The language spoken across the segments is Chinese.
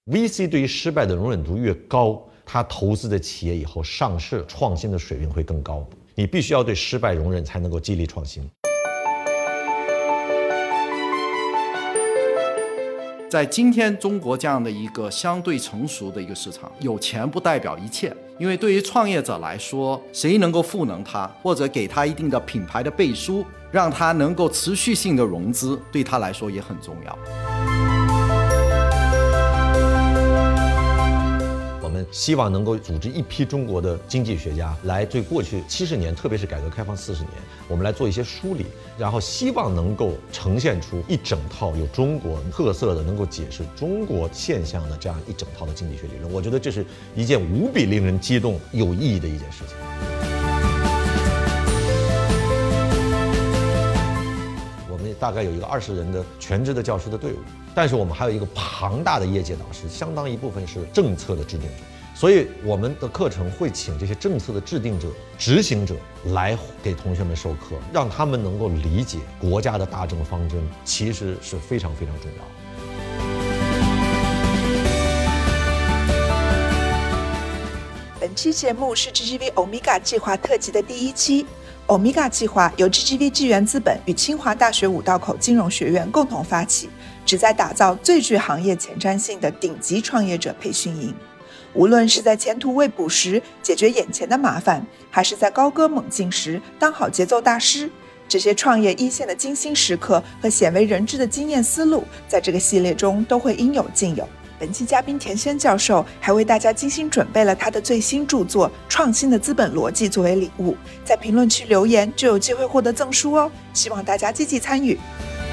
VC 对于失败的容忍度越高，他投资的企业以后上市创新的水平会更高。你必须要对失败容忍，才能够激励创新。 在今天中国这样的一个相对成熟的一个市场，有钱不代表一切，因为对于创业者来说，谁能够赋能他，或者给他一定的品牌的背书，让他能够持续性的融资，对他来说也很重要。 我们希望能够组织一批中国的经济学家来对过去70年，特别是改革开放40年，我们来做一些梳理，然后希望能够呈现出一整套有中国特色的、能够解释中国现象的这样一整套的经济学理论。我觉得这是一件无比令人激动、有意义的一件事情。我们大概有一个20人的全职的教师的队伍，但是我们还有一个庞大的业界导师，相当一部分是政策的制定者。所以我们的课程会请这些政策的制定者、执行者来给同学们授课，让他们能够理解国家的大政方针其实是非常非常重要的。 本期节目是 GGV Omega 计划特辑的第1期。Omega 计划由 GGV 纪元资本与清华大学五道口金融学院共同发起，旨在打造最具行业前瞻性的顶级创业者培训营。无论是在前途未卜时解决眼前的麻烦，还是在高歌猛进时当好节奏大师，这些创业一线的精心时刻和鲜为人知的经验思路，在这个系列中都会应有尽有。本期嘉宾田轩教授还为大家精心准备了他的最新著作《创新的资本逻辑》作为礼物，在评论区留言就有机会获得赠书哦，希望大家积极参与。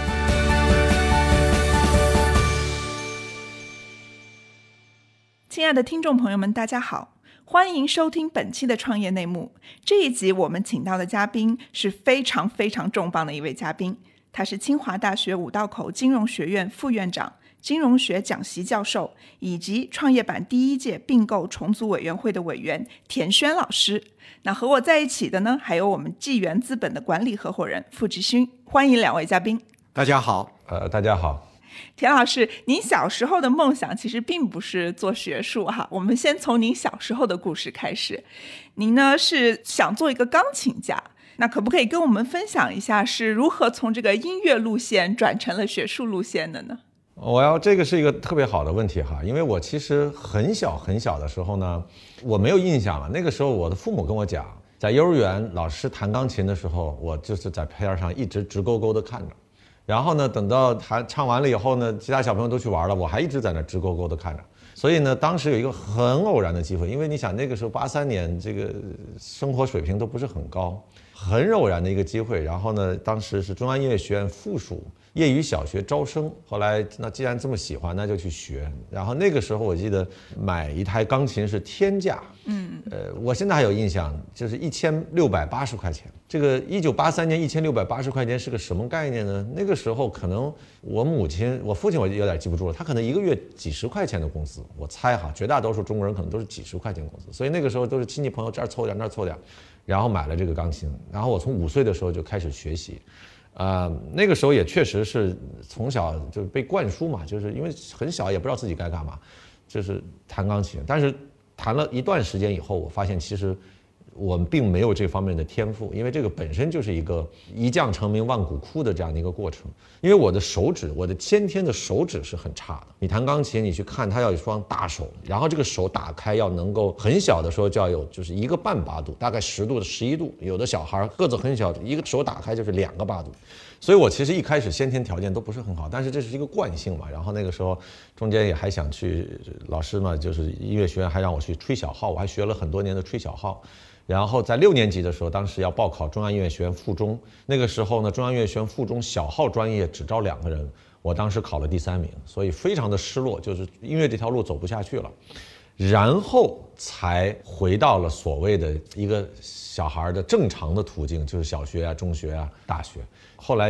亲爱的听众朋友们，大家好，欢迎收听本期的创业内幕。这一集我们请到的嘉宾是非常非常重磅的一位嘉宾，他是清华大学五道口金融学院副院长、金融学讲席教授，以及创业板第1届并购重组委员会的委员田轩老师。那和我在一起的呢，还有我们纪元资本的管理合伙人付志勋。欢迎2位嘉宾。 大家好。 大家好。 田老师，您小时候的梦想其实并不是做学术哈，我们先从您小时候的故事开始。您呢是想做一个钢琴家，那可不可以跟我们分享一下是如何从这个音乐路线转成了学术路线的呢？ 这个是一个特别好的问题哈，因为我其实很小的时候呢，我没有印象了。那个时候我的父母跟我讲，在幼儿园老师弹钢琴的时候，我就是在边上一直直勾勾的看着。然后呢，等到唱完了以后呢，其他小朋友都去玩了，我还一直在那直勾勾的看着。所以呢，当时有一个很偶然的机会，因为你想那个时候83年，这个生活水平都不是很高，很偶然的一个机会。然后呢，当时是中央音乐学院附属业余小学招生，后来那既然这么喜欢，那就去学。然后那个时候我记得买一台钢琴是天价，我现在还有印象，就是1680块钱。这个1983年1680块钱是个什么概念呢？那个时候可能我父亲我有点记不住了，他可能一个月几十块钱的工资，我猜哈，绝大多数中国人可能都是几十块钱工资，所以那个时候都是亲戚朋友这儿凑点那儿凑点，然后买了这个钢琴。然后我从5岁的时候就开始学习。那个时候也确实是从小就被灌输嘛，就是因为很小也不知道自己该干嘛，就是弹钢琴。但是弹了一段时间以后，我发现其实我们并没有这方面的天赋，因为这个本身就是一个一将成名万骨枯的这样的一个过程。因为我的先天的手指是很差的。你弹钢琴，你去看它要有一双大手，然后这个手打开要能够很小的时候就要有就是1个半八度，大概10度的11度，有的小孩个子很小，一个手打开就是2个八度。所以我其实一开始先天条件都不是很好，但是这是一个惯性嘛。然后那个时候中间也还想去，老师嘛就是音乐学院还让我去吹小号，我还学了很多年的吹小号。然后在6年级的时候，当时要报考中央音乐学院附中，那个时候呢，中央音乐学院附中小号专业只招2个人，我当时考了第3名，所以非常的失落，就是音乐这条路走不下去了。然后才回到了所谓的一个小孩的正常的途径，就是小学啊、中学啊、大学。后来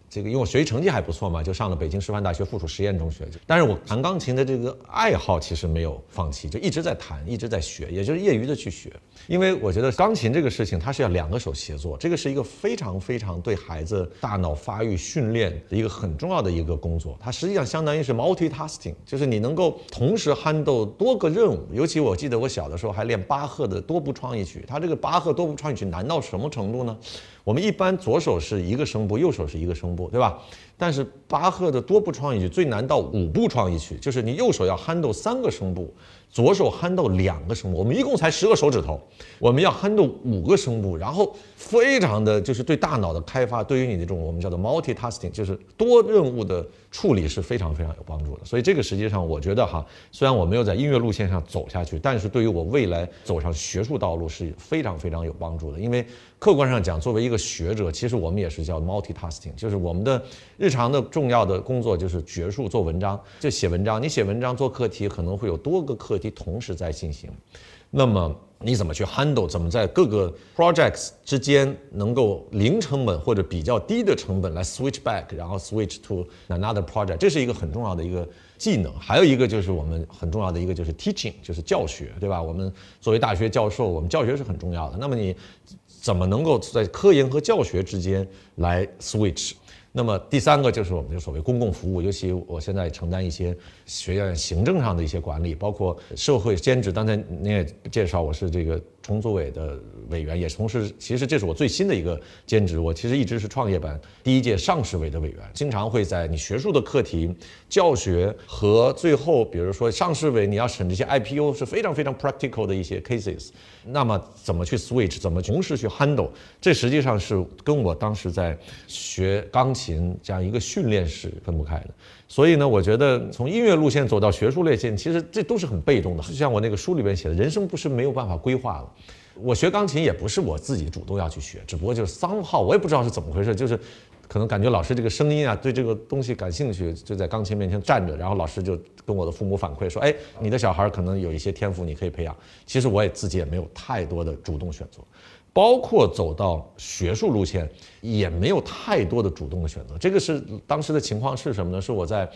这个因为我学习成绩还不错嘛，就上了北京师范大学附属实验中学。但是我弹钢琴的这个爱好其实没有放弃，就一直在弹，一直在学，也就是业余的去学。因为我觉得钢琴这个事情，它是要2个手协作，这个是一个非常非常对孩子大脑发育训练的一个很重要的一个工作。它实际上相当于是 multitasking， 就是你能够同时 handle 多个任务。尤其我记得我小的时候还练巴赫的多部创意曲，它这个巴赫多部创意曲难到什么程度呢？我们一般左手是1个声部，右手是1个声部，对吧？但是巴赫的多部创意曲最难到5部创意曲，就是你右手要 handle3个声部，左手 handle 2个声部。我们一共才10个手指头，我们要 handle 5个声部，然后非常的就是对大脑的开发，对于你这种我们叫做 multitasking， 就是多任务的处理是非常非常有帮助的。所以这个实际上我觉得哈，虽然我没有在音乐路线上走下去，但是对于我未来走上学术道路是非常非常有帮助的。因为客观上讲，作为一个学者，其实我们也是叫 multitasking， 就是我们的日常的重要的工作就是学术做文章，就写文章。你写文章做课题可能会有多个课题同时在进行，那么你怎么去 handle， 怎么在各个 projects 之间能够零成本或者比较低的成本来 switch back， 然后 switch to another project， 这是一个很重要的一个技能。还有一个就是我们很重要的一个就是 teaching， 就是教学，对吧？我们作为大学教授，我们教学是很重要的。那么你怎么能够在科研和教学之间来 switch？那么第3个就是我们的所谓公共服务，尤其我现在承担一些学院行政上的一些管理，包括社会兼职。刚才您也介绍我是这个重组委的委员，也同时其实这是我最新的一个兼职。我其实一直是创业板第1届上市委的委员，经常会在你学术的课题、教学和最后比如说上市委你要审这些 IPO 是非常非常 practical 的一些 cases， 那么怎么去 switch， 怎么同时去 handle， 这实际上是跟我当时在学钢琴这样一个训练是分不开的。所以呢，我觉得从音乐路线走到学术路线，其实这都是很被动的。就像我那个书里边写的，人生不是没有办法规划的。我学钢琴也不是我自己主动要去学，只不过就是somehow我也不知道是怎么回事，就是可能感觉老师这个声音啊，对这个东西感兴趣，就在钢琴面前站着，然后老师就跟我的父母反馈说，哎，你的小孩可能有一些天赋，你可以培养。其实我也自己也没有太多的主动选择。包括走到学术路线也没有太多的主动的选择。这个是当时的情况是什么呢？是我在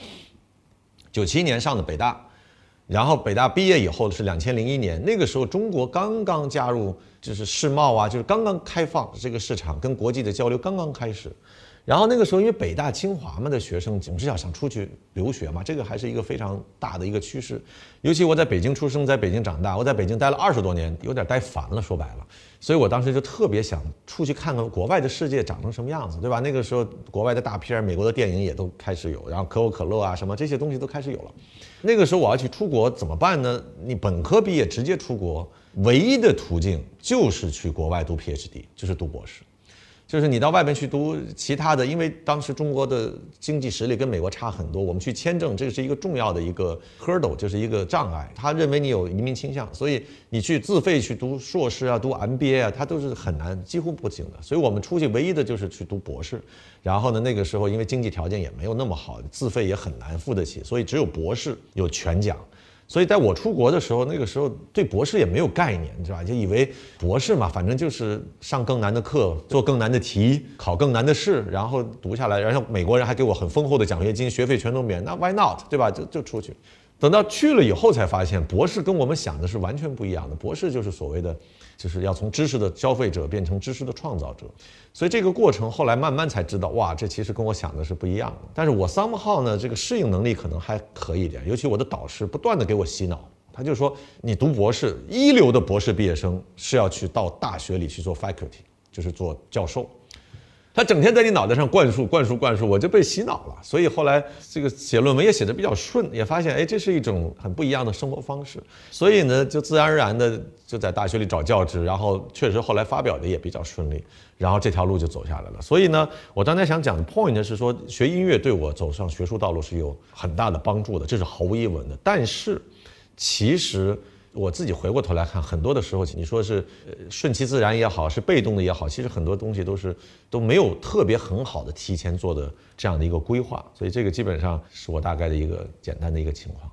97年上的北大，然后北大毕业以后是2001年，那个时候中国刚刚加入就是世贸啊，就是刚刚开放这个市场，跟国际的交流刚刚开始。然后那个时候因为北大清华嘛的学生总是想出去留学嘛，这个还是一个非常大的一个趋势。尤其我在北京出生，在北京长大，我在北京待了20多年，有点待烦了，说白了。所以我当时就特别想出去看看国外的世界长成什么样子，对吧？那个时候国外的大片，美国的电影也都开始有，然后可口可乐啊什么这些东西都开始有了。那个时候我要去出国怎么办呢？你本科毕业直接出国，唯一的途径就是去国外读 PhD， 就是读博士。就是你到外面去读其他的，因为当时中国的经济实力跟美国差很多，我们去签证这是一个重要的一个 hurdle， 就是一个障碍。他认为你有移民倾向，所以你去自费去读硕士啊、读 MBA 啊，它都是很难，几乎不行的。所以我们出去唯一的就是去读博士。然后呢，那个时候因为经济条件也没有那么好，自费也很难付得起，所以只有博士有全奖。所以在我出国的时候，那个时候对博士也没有概念，你知道吧？就以为博士嘛，反正就是上更难的课，做更难的题，考更难的试，然后读下来，然后美国人还给我很丰厚的奖学金，学费全都免，那 why not， 对吧？就出去。等到去了以后才发现，博士跟我们想的是完全不一样的。博士就是所谓的，就是要从知识的消费者变成知识的创造者。所以这个过程后来慢慢才知道，哇，这其实跟我想的是不一样的。但是我 somehow 呢，这个适应能力可能还可以一点。尤其我的导师不断的给我洗脑，他就说，你读博士，一流的博士毕业生是要去到大学里去做 faculty， 就是做教授。他整天在你脑袋上灌输，我就被洗脑了。所以后来这个写论文也写得比较顺，也发现哎，这是一种很不一样的生活方式。所以呢，就自然而然的就在大学里找教职，然后确实后来发表的也比较顺利，然后这条路就走下来了。所以呢，我刚才想讲的 point 是说，学音乐对我走上学术道路是有很大的帮助的，这是毫无疑问的。但是其实我自己回过头来看，很多的时候你说是顺其自然也好，是被动的也好，其实很多东西都没有特别很好的提前做的这样的一个规划，所以这个基本上是我大概的一个简单的一个情况。 太有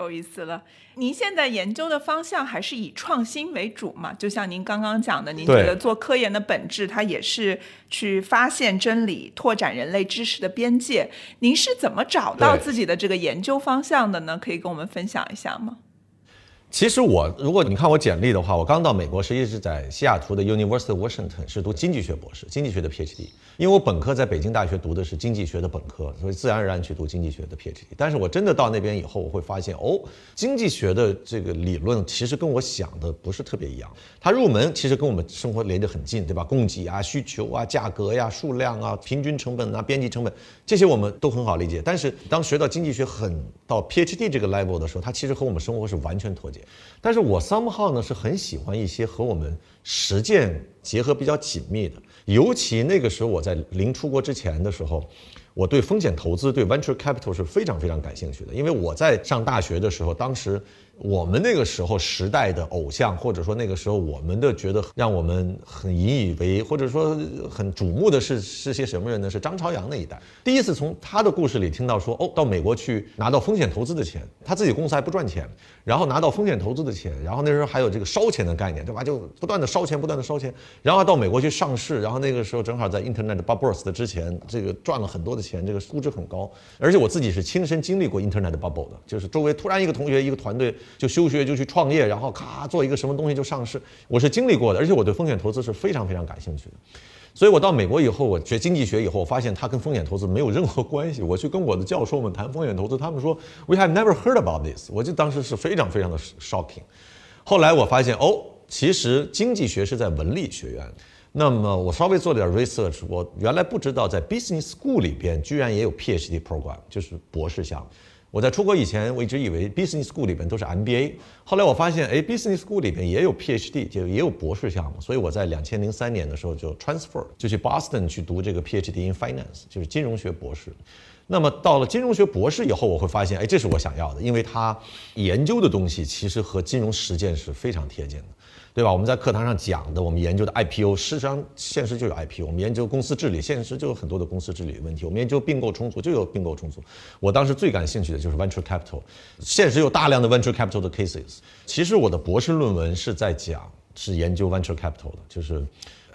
有意思了。您现在研究的方向还是以创新为主嘛？就像您刚刚讲的，您觉得做科研的本质它也是去发现真理，拓展人类知识的边界。您是怎么找到自己的这个研究方向的呢？可以跟我们分享一下吗？ 其实如果你看我简历的话，我刚到美国实际是在西雅图的 University of Washington 是读经济学博士，经济学的 PhD。因为我本科在北京大学读的是经济学的本科，所以自然而然去读经济学的 PhD。但是我真的到那边以后，我会发现经济学的这个理论其实跟我想的不是特别一样。它入门其实跟我们生活连得很近，对吧？供给啊、需求啊、价格呀、数量啊、平均成本啊、边际成本，这些我们都很好理解。但是当学到经济学到 PhD 这个 level 的时候，它其实和我们生活是完全脱节。但是我 somehow 呢是很喜欢一些和我们实践结合比较紧密的，尤其那个时候我在临出国之前的时候，我对风险投资对 venture capital 是非常非常感兴趣的。因为我在上大学的时候，当时我们那个时候时代的偶像，或者说那个时候我们的觉得让我们很引以为或者说很瞩目的是些什么人呢？是张朝阳那一代。第一次从他的故事里听到说到美国去拿到风险投资的钱，他自己公司还不赚钱，然后拿到风险投资的钱，然后那时候还有这个烧钱的概念，对吧？就不断的烧钱，然后到美国去上市，然后那个时候正好在 Internet Bubble 的之前，这个赚了很多的钱，这个估值很高。而且我自己是亲身经历过 Internet Bubble 的，就是周围突然一个同学一个团队就休学就去创业，然后咔做一个什么东西就上市，我是经历过的，而且我对风险投资是非常非常感兴趣的。所以我到美国以后，我学经济学以后，我发现它跟风险投资没有任何关系。我去跟我的教授们谈风险投资，他们说 We have never heard about this， 我就当时是非常非常的 shocking。后来我发现其实经济学是在文理学院。那么我稍微做了点 research， 我原来不知道在 business school 里边居然也有 PhD program， 就是博士项目。我在出国以前，我一直以为 business school 里边都是 MBA， 后来我发现business school 里边也有 PhD， 就也有博士项目。所以我在2003年的时候就 transfer， 就去 Boston 去读这个 PhD in Finance， 就是金融学博士。那么到了金融学博士以后，我会发现这是我想要的，因为他研究的东西其实和金融实践是非常贴近的。对吧？我们在课堂上讲的，我们研究的 IPO， 事实上现实就有 IPO； 我们研究公司治理，现实就有很多的公司治理问题；我们研究并购重组，就有并购重组。我当时最感兴趣的就是 venture capital， 现实有大量的 venture capital 的 cases。其实我的博士论文是研究 venture capital 的，就是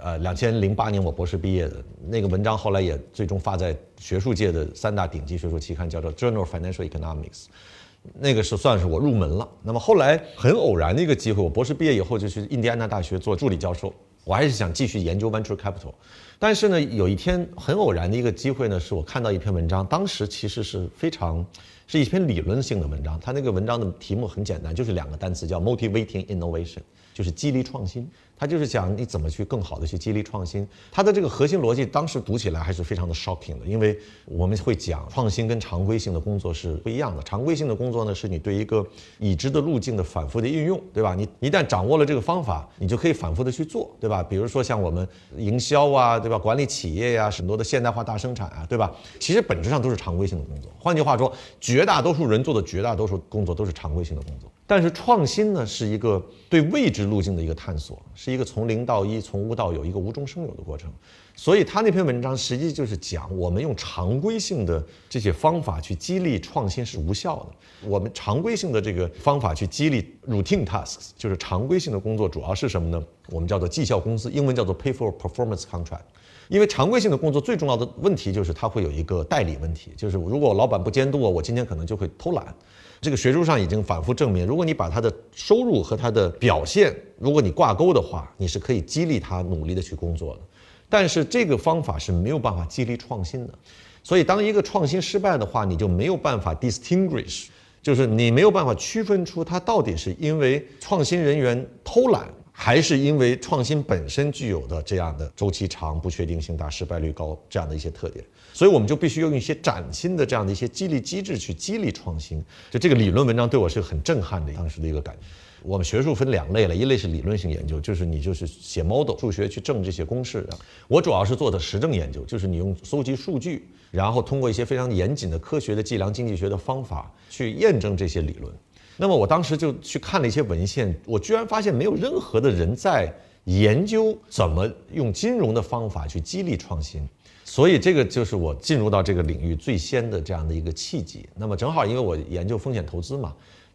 2008年我博士毕业的那个文章，后来也最终发在学术界的3大顶级学术期刊，叫做 Journal of Financial Economics。那个是算是我入门了。那么后来很偶然的一个机会，我博士毕业以后就去印第安纳大学做助理教授，我还是想继续研究 venture capital。但是呢，有一天很偶然的一个机会呢，是我看到一篇文章，当时其实是一篇理论性的文章。它那个文章的题目很简单，就是2个单词，叫 motivating innovation， 就是激励创新。它就是讲你怎么去更好的去激励创新。它的这个核心逻辑当时读起来还是非常的 shocking 的，因为我们会讲创新跟常规性的工作是不一样的。常规性的工作呢，是你对一个已知的路径的反复的应用，对吧？你一旦掌握了这个方法，你就可以反复的去做，对吧？比如说像我们营销啊，对吧？管理企业呀，很多的现代化大生产啊，对吧？其实本质上都是常规性的工作。换句话说，绝大多数人做的绝大多数工作都是常规性的工作。但是创新呢，是一个对未知路径的一个探索，是一个从零到一、从无到有、一个无中生有的过程。所以他那篇文章实际就是讲，我们用常规性的这些方法去激励创新是无效的。我们常规性的这个方法去激励 routine tasks， 就是常规性的工作，主要是什么呢？我们叫做绩效公司，英文叫做 pay for performance contract。因为常规性的工作最重要的问题就是它会有一个代理问题，就是如果老板不监督我今天可能就会偷懒。这个学术上已经反复证明，如果你把他的收入和他的表现，如果你挂钩的话，你是可以激励他努力的去工作的。但是这个方法是没有办法激励创新的。所以当一个创新失败的话，你就没有办法 distinguish， 就是你没有办法区分出它到底是因为创新人员偷懒，还是因为创新本身具有的这样的周期长、不确定性大、失败率高这样的一些特点。所以我们就必须用一些崭新的这样的一些激励机制去激励创新。就这个理论文章对我是很震撼的，当时的一个感觉。我们学术分2类了，一类是理论性研究，就是你就是写 model 数学去证这些公式。我主要是做的实证研究，就是你用搜集数据，然后通过一些非常严谨的科学的计量经济学的方法去验证这些理论。那么我当时就去看了一些文献，我居然发现没有任何的人在研究怎么用金融的方法去激励创新。所以这个就是我进入到这个领域最先的这样的一个契机。那么正好因为我研究风险投资嘛，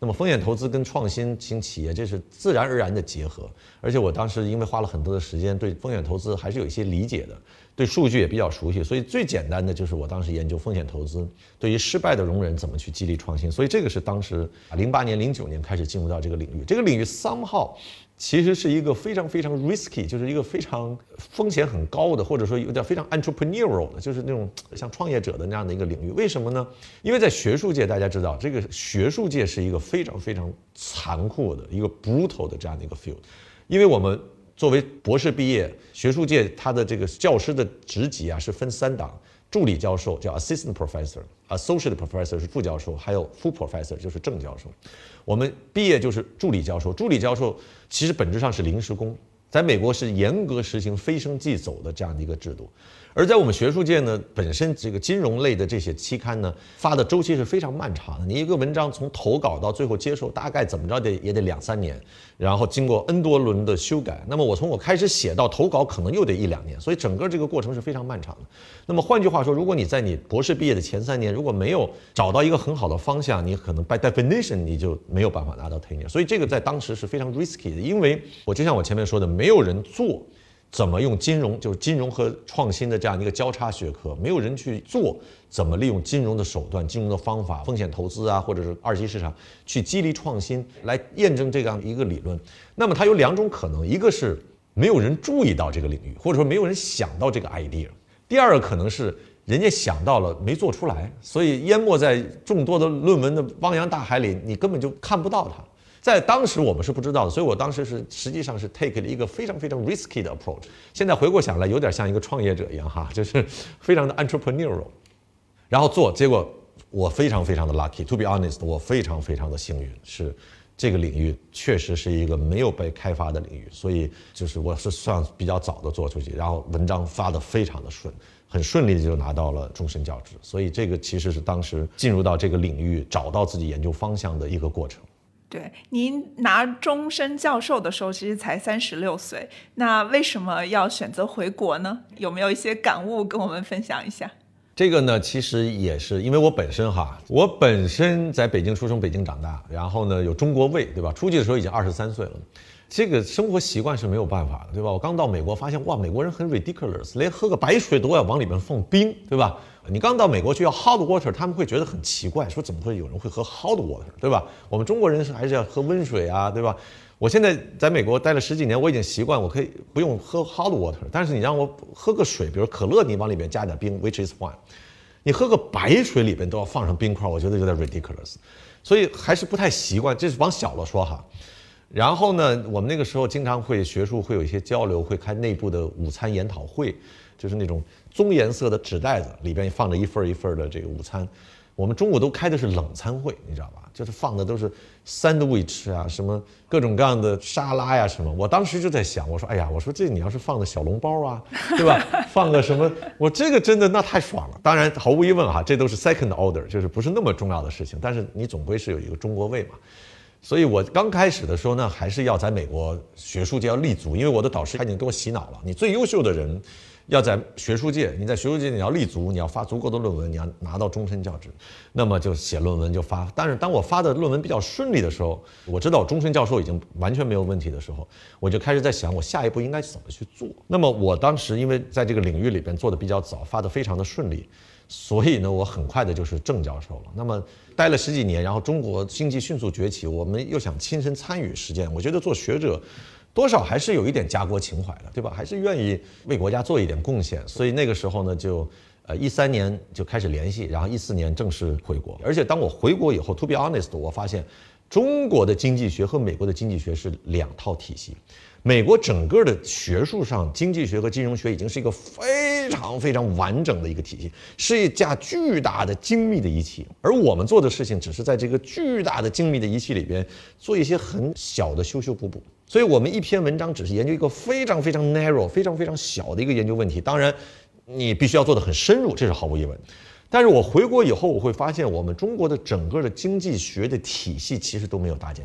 那么风险投资跟创新型企业这是自然而然的结合，而且我当时因为花了很多的时间，对风险投资还是有一些理解的，对数据也比较熟悉，所以最简单的就是我当时研究风险投资对于失败的容忍怎么去激励创新，所以这个是当时08年09年开始进入到这个领域。这个领域somehow其实是一个非常非常 risky， 就是一个非常风险很高的，或者说有点非常 entrepreneurial 的，就是那种像创业者的那样的一个领域。为什么呢？因为在学术界大家知道，这个学术界是一个非常非常残酷的一个 brutal 的这样的一个 field， 因为我们作为博士毕业，学术界它的这个教师的职级啊是分3档，助理教授叫 assistant professor，associate professor 是副教授，还有 full professor 就是正教授。我们毕业就是助理教授，助理教授其实本质上是临时工，在美国是严格实行非升即走的这样的一个制度。而在我们学术界呢，本身这个金融类的这些期刊呢，发的周期是非常漫长的。你一个文章从投稿到最后接受，大概怎么着也得2-3年，然后经过 N 多轮的修改。那么我从我开始写到投稿，可能又得1-2年，所以整个这个过程是非常漫长的。那么换句话说，如果你在你博士毕业的前3年，如果没有找到一个很好的方向，你可能 by definition 你就没有办法拿到 tenure。所以这个在当时是非常 risky 的，因为就像我前面说的，没有人做怎么用金融，就是金融和创新的这样一个交叉学科，没有人去做怎么利用金融的手段、金融的方法、风险投资啊，或者是二级市场去激励创新，来验证这样一个理论。那么它有2种可能，一个是没有人注意到这个领域，或者说没有人想到这个 idea； 第二个可能是人家想到了没做出来，所以淹没在众多的论文的汪洋大海里，你根本就看不到它。在当时我们是不知道的，所以我当时实际上是 take 了一个非常非常 risky 的 approach。现在回过想来，有点像一个创业者一样哈，就是非常的 entrepreneurial， 然后做，结果我非常非常的 lucky。To be honest， 我非常非常的幸运，是这个领域确实是一个没有被开发的领域，所以就是我是算比较早的做出去，然后文章发得非常的顺。很顺利的就拿到了终身教职，所以这个其实是当时进入到这个领域找到自己研究方向的一个过程。 对，您拿终身教授的时候其实才36岁，那为什么要选择回国呢？有没有一些感悟跟我们分享一下？ 这个呢，其实也是因为我本身在北京出生，北京长大，然后呢有中国胃，对吧？出去的时候已经23岁了，这个生活习惯是没有办法的，对吧？我刚到美国发现，哇，美国人很 ridiculous， 连喝个白水都要往里面放冰，对吧？你刚到美国去要 hot water， 他们会觉得很奇怪，说怎么会有人会喝 hot water， 对吧？我们中国人还是要喝温水啊，对吧？我现在在美国待了10几年，我已经习惯，我可以不用喝 hot water， 但是你让我喝个水，比如可乐，你往里面加点冰 ，which is fine。你喝个白水里边都要放上冰块，我觉得有点 ridiculous， 所以还是不太习惯。这是往小了说哈。然后呢，我们那个时候经常会学术会有一些交流，会开内部的午餐研讨会，就是那种棕颜色的纸袋子，里边放着一份一份的这个午餐。我们中午都开的是冷餐会，你知道吧？就是放的都是 sandwich 啊，什么各种各样的沙拉呀什么。我当时就在想，我说，哎呀，我说这你要是放的小笼包啊，对吧？放个什么，我这个真的那太爽了。当然，毫无疑问哈，这都是 second order， 就是不是那么重要的事情。但是你总归是有一个中国味嘛。所以我刚开始的时候呢，还是要在美国学术界要立足，因为我的导师他已经给我洗脑了，你最优秀的人要在学术界，你在学术界你要立足，你要发足够的论文，你要拿到终身教职，那么就写论文就发。但是当我发的论文比较顺利的时候，我知道我终身教授已经完全没有问题的时候，我就开始在想我下一步应该怎么去做。那么我当时因为在这个领域里边做的比较早，发的非常的顺利，所以呢我很快的就是正教授了。那么待了10几年，然后中国经济迅速崛起，我们又想亲身参与实践，我觉得做学者多少还是有一点家国情怀的，对吧？还是愿意为国家做一点贡献。所以那个时候呢，就13年就开始联系，然后14年正式回国。而且当我回国以后 ，to be honest， 我发现中国的经济学和美国的经济学是2套体系。美国整个的学术上，经济学和金融学已经是一个非常非常完整的一个体系，是一架巨大的精密的仪器，而我们做的事情只是在这个巨大的精密的仪器里边做一些很小的修修补补。所以我们一篇文章只是研究一个非常非常 narrow、非常非常小的一个研究问题，当然你必须要做得很深入，这是毫无疑问。但是我回国以后，我会发现我们中国的整个的经济学的体系其实都没有搭建起来。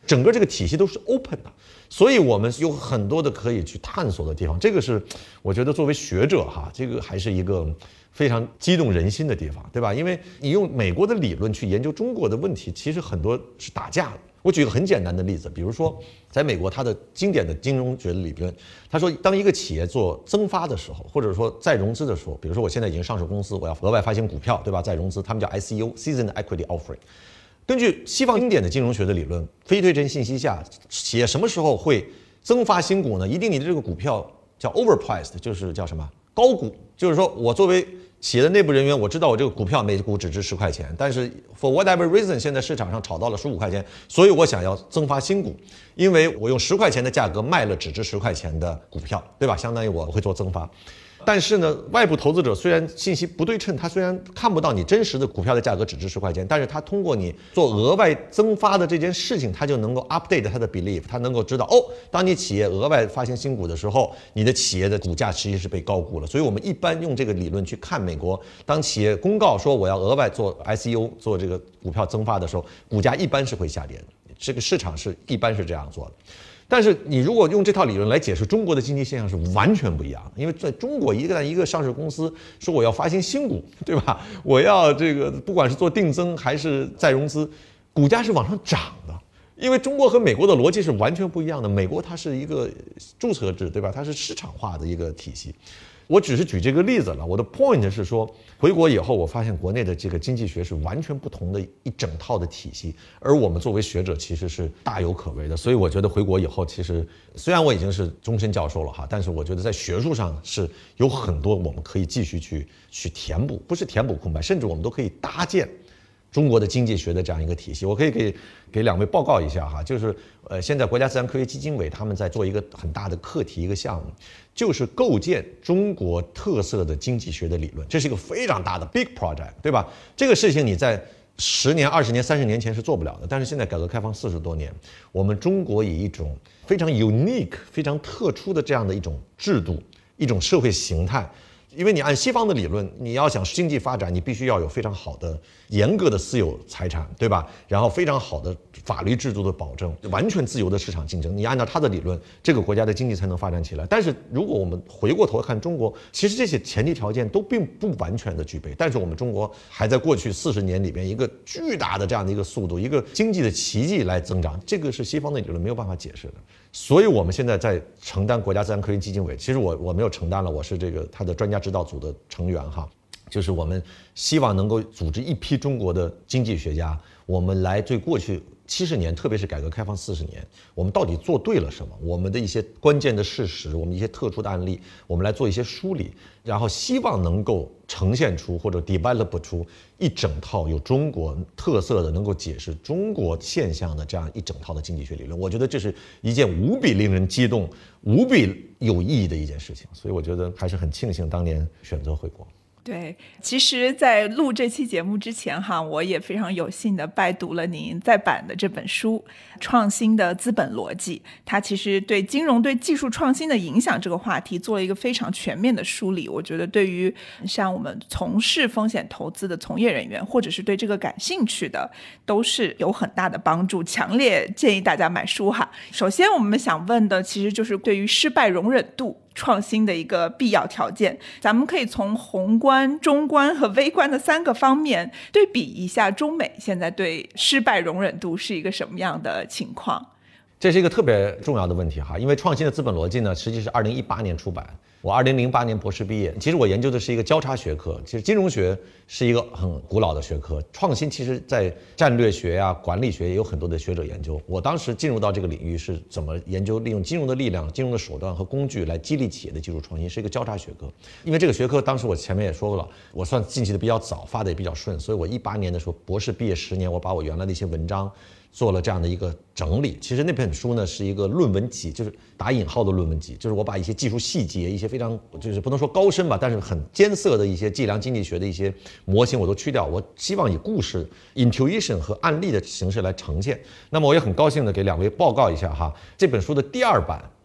整个这个体系都是 open 的，所以我们有很多的可以去探索的地方。这个是我觉得作为学者哈，这个还是一个非常激动人心的地方，对吧？因为你用美国的理论去研究中国的问题，其实很多是打架的。我举一个很简单的例子，比如说在美国，它的经典的金融学的理论，他说，当一个企业做增发的时候，或者说再融资的时候，比如说我现在已经上市公司，我要额外发行股票，对吧？再融资，他们叫 ICO（Seasoned Equity Offering）。根据西方经典的金融学的理论，非对称信息下，企业什么时候会增发新股呢？一定你的这个股票叫 overpriced， 就是叫什么高估，就是说我作为企业的内部人员，我知道我这个股票每股只值10块钱，但是 for whatever reason 现在市场上炒到了15块钱，所以我想要增发新股，因为我用10块钱的价格卖了只值10块钱的股票，对吧？相当于我会做增发。但是呢，外部投资者虽然信息不对称，他虽然看不到你真实的股票的价格只值10块钱，但是他通过你做额外增发的这件事情，他就能够 update 他的 belief， 他能够知道哦，当你企业额外发行新股的时候，你的企业的股价其实是被高估了。所以我们一般用这个理论去看美国，当企业公告说我要额外做 ICO 做这个股票增发的时候，股价一般是会下跌的，这个市场是一般是这样做的。但是你如果用这套理论来解释中国的经济现象是完全不一样的，因为在中国一个上市公司说我要发行新股，对吧？我要这个不管是做定增还是再融资，股价是往上涨的。因为中国和美国的逻辑是完全不一样的，美国它是一个注册制，对吧？它是市场化的一个体系。我只是举这个例子了，我的 point 是说，回国以后我发现国内的这个经济学是完全不同的一整套的体系，而我们作为学者其实是大有可为的。所以我觉得回国以后，其实虽然我已经是终身教授了哈，但是我觉得在学术上是有很多我们可以继续去填补，不是填补空白，甚至我们都可以搭建中国的经济学的这样一个体系。我可以给两位报告一下哈，就是现在国家自然科学基金委他们在做一个很大的课题，一个项目，就是构建中国特色的经济学的理论。这是一个非常大的 big project， 对吧？这个事情你在10年、20年、30年前是做不了的，但是现在改革开放40多年，我们中国以一种非常 unique、非常特殊的这样的一种制度、一种社会形态。因为你按西方的理论，你要想经济发展，你必须要有非常好的、严格的私有财产，对吧？然后非常好的法律制度的保证，完全自由的市场竞争。你按照他的理论，这个国家的经济才能发展起来。但是如果我们回过头看中国，其实这些前提条件都并不完全的具备。但是我们中国还在过去40年里边一个巨大的这样的一个速度，一个经济的奇迹来增长，这个是西方的理论没有办法解释的。所以我们现在在承担国家自然科学基金委，其实我没有承担了，我是这个他的专家指导组的成员哈，就是我们希望能够组织一批中国的经济学家，我们来对过去70年，特别是改革开放40年，我们到底做对了什么？我们的一些关键的事实，我们一些特殊的案例，我们来做一些梳理，然后希望能够呈现出或者 develop 出一整套有中国特色的、能够解释中国现象的这样一整套的经济学理论。我觉得这是一件无比令人激动、无比有意义的一件事情，所以我觉得还是很庆幸当年选择回国。 对，其实在录这期节目之前哈，我也非常有幸的拜读了您再版的这本书《创新的资本逻辑》，它其实对金融对技术创新的影响这个话题做了一个非常全面的梳理。我觉得对于像我们从事风险投资的从业人员，或者是对这个感兴趣的，都是有很大的帮助，强烈建议大家买书哈。首先我们想问的其实就是对于失败容忍度创新的一个必要条件，咱们可以从宏观、中观和微观的3个方面对比一下中美现在对失败容忍度是一个什么样的情况。 这是一个特别重要的问题哈，因为创新的资本逻辑呢，实际是2018年出版，我2008年博士毕业。其实我研究的是一个交叉学科，其实金融学是一个很古老的学科，创新其实在战略学啊、管理学也有很多的学者研究。我当时进入到这个领域是怎么研究利用金融的力量、金融的手段和工具来激励企业的技术创新，是一个交叉学科。因为这个学科当时我前面也说过了，我算进去的比较早，发的也比较顺，所以我18年的时候博士毕业10年，我把我原来的一些文章做了这样的一个整理。其实那本书呢是一个论文集，就是打引号的论文集，就是我把一些技术细节、一些非常就是不能说高深吧，但是很艰涩的一些计量经济学的一些模型我都去掉，我希望以故事 intuition 和案例的形式来呈现。那么我也很高兴的给2位报告一下哈，这本书的第2版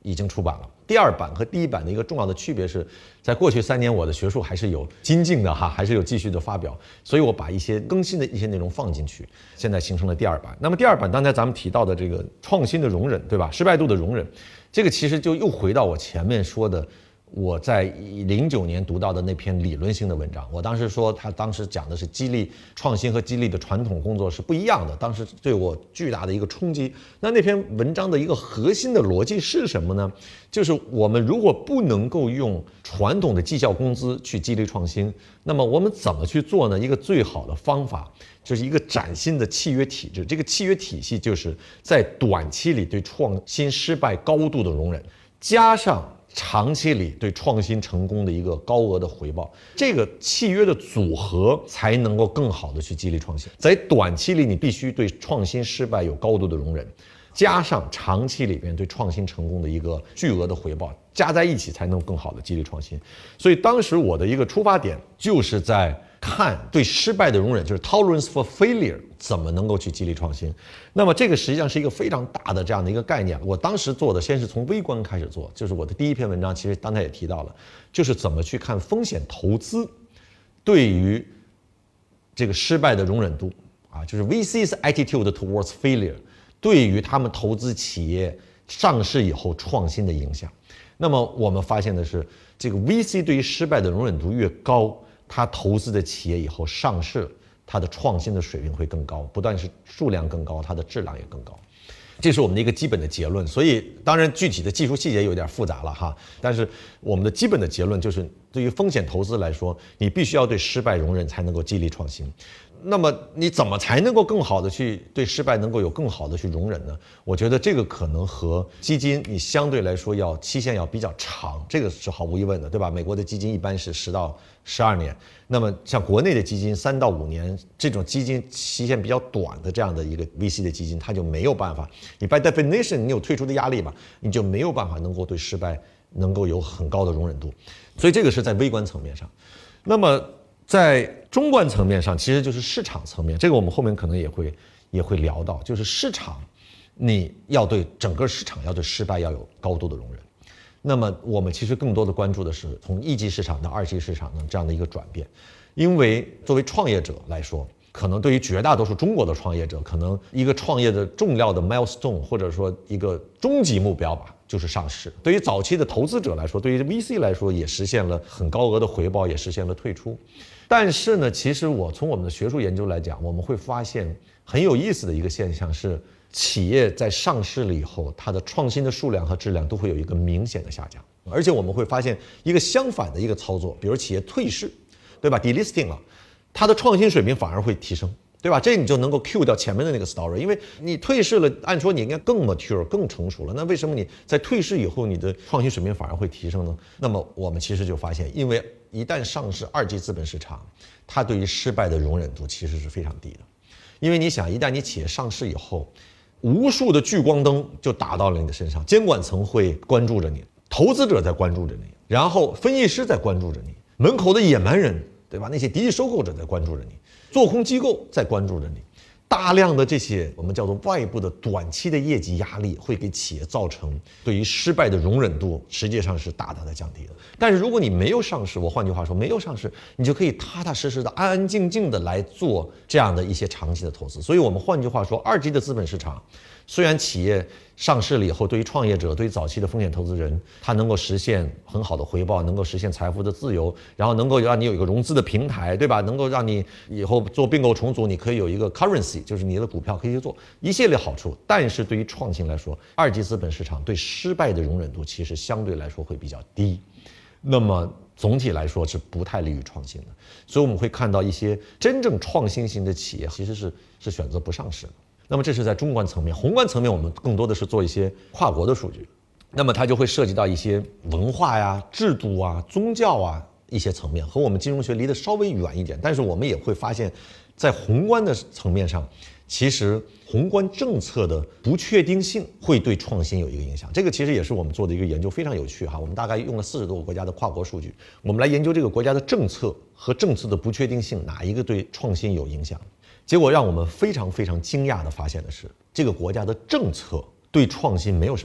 已经出版了。第二版和第一版的一个重要的区别是，在过去3年我的学术还是有精进的哈，还是有继续的发表，所以我把一些更新的一些内容放进去，现在形成了第二版。那么第二版刚才咱们提到的这个创新的容忍，对吧？失败度的容忍，这个其实就又回到我前面说的。我在09年读到的那篇理论性的文章，我当时说他当时讲的是激励创新和激励的传统工作是不一样的，当时对我巨大的一个冲击。那篇文章的一个核心的逻辑是什么呢？就是我们如果不能够用传统的绩效工资去激励创新，那么我们怎么去做呢？一个最好的方法就是一个崭新的契约体制，这个契约体系就是在短期里对创新失败高度的容忍，加上长期里对创新成功的一个高额的回报，这个契约的组合才能够更好的去激励创新。在短期里，你必须对创新失败有高度的容忍，加上长期里面对创新成功的一个巨额的回报，加在一起才能更好的激励创新。所以当时我的一个出发点就是在看对失败的容忍，就是 tolerance for failure 怎么能够去激励创新。那么这个实际上是一个非常大的这样的一个概念。我当时做的先是从微观开始做，就是我的第一篇文章其实刚才也提到了，就是怎么去看风险投资对于这个失败的容忍度啊，就是 VC's attitude towards failure 对于他们投资企业上市以后创新的影响。那么我们发现的是，这个 VC 对于失败的容忍度越高，他投资的企业以后上市，它的创新的水平会更高，不但是数量更高，它的质量也更高。这是我们的一个基本的结论。所以当然具体的技术细节有点复杂了哈，但是我们的基本的结论就是，对于风险投资来说，你必须要对失败容忍才能够激励创新。那么你怎么才能够更好的去对失败能够有更好的去容忍呢？我觉得这个可能和基金你相对来说要期限要比较长，这个是毫无疑问的，对吧？美国的基金一般是10到12年，那么像国内的基金3到5年，这种基金期限比较短的这样的一个 VC 的基金，它就没有办法，你 by definition 你有退出的压力嘛，你就没有办法能够对失败能够有很高的容忍度。所以这个是在微观层面上。那么在中观层面上，其实就是市场层面，这个我们后面可能也会聊到，就是市场，你要对整个市场要对失败要有高度的容忍。那么我们其实更多的关注的是从一级市场到二级市场的这样的一个转变，因为作为创业者来说，可能对于绝大多数中国的创业者，可能一个创业的重要的 milestone 或者说一个终极目标吧，就是上市。对于早期的投资者来说，对于 VC 来说，也实现了很高额的回报，也实现了退出。但是呢，其实从我们的学术研究来讲，我们会发现很有意思的一个现象是，企业在上市了以后，它的创新的数量和质量都会有一个明显的下降。而且我们会发现一个相反的一个操作，比如企业退市，对吧 ？delisting 了，它的创新水平反而会提升，对吧？这你就能够 cue 掉前面的那个 story， 因为你退市了，按说你应该更 mature 更成熟了，那为什么你在退市以后，你的创新水平反而会提升呢？那么我们其实就发现，因为一旦上市二级资本市场，它对于失败的容忍度其实是非常低的。因为你想，一旦你企业上市以后，无数的聚光灯就打到了你的身上，监管层会关注着你，投资者在关注着你，然后分析师在关注着你，门口的野蛮人，对吧？那些敌意收购者在关注着你，做空机构在关注着你，大量的这些我们叫做外部的短期的业绩压力，会给企业造成对于失败的容忍度实际上是大大的降低的。但是如果你没有上市，我换句话说没有上市，你就可以踏踏实实的安安静静的来做这样的一些长期的投资。所以我们换句话说，二级的资本市场虽然企业上市了以后，对于创业者，对于早期的风险投资人，他能够实现很好的回报，能够实现财富的自由，然后能够让你有一个融资的平台，对吧？能够让你以后做并购重组，你可以有一个 currency， 就是你的股票可以去做一系列好处。但是对于创新来说，二级资本市场对失败的容忍度其实相对来说会比较低，那么总体来说是不太利于创新的。所以我们会看到一些真正创新型的企业其实是选择不上市的。那么这是在中观层面，宏观层面我们更多的是做一些跨国的数据，那么它就会涉及到一些文化呀、制度啊、宗教啊一些层面，和我们金融学离得稍微远一点。但是我们也会发现，在宏观的层面上，其实宏观政策的不确定性会对创新有一个影响。这个其实也是我们做的一个研究，非常有趣哈。我们大概用了40多个国家的跨国数据，我们来研究这个国家的政策和政策的不确定性哪一个对创新有影响。结果让我们非常非常惊讶地发现的是，这个国家的政策对创新没有什么影响。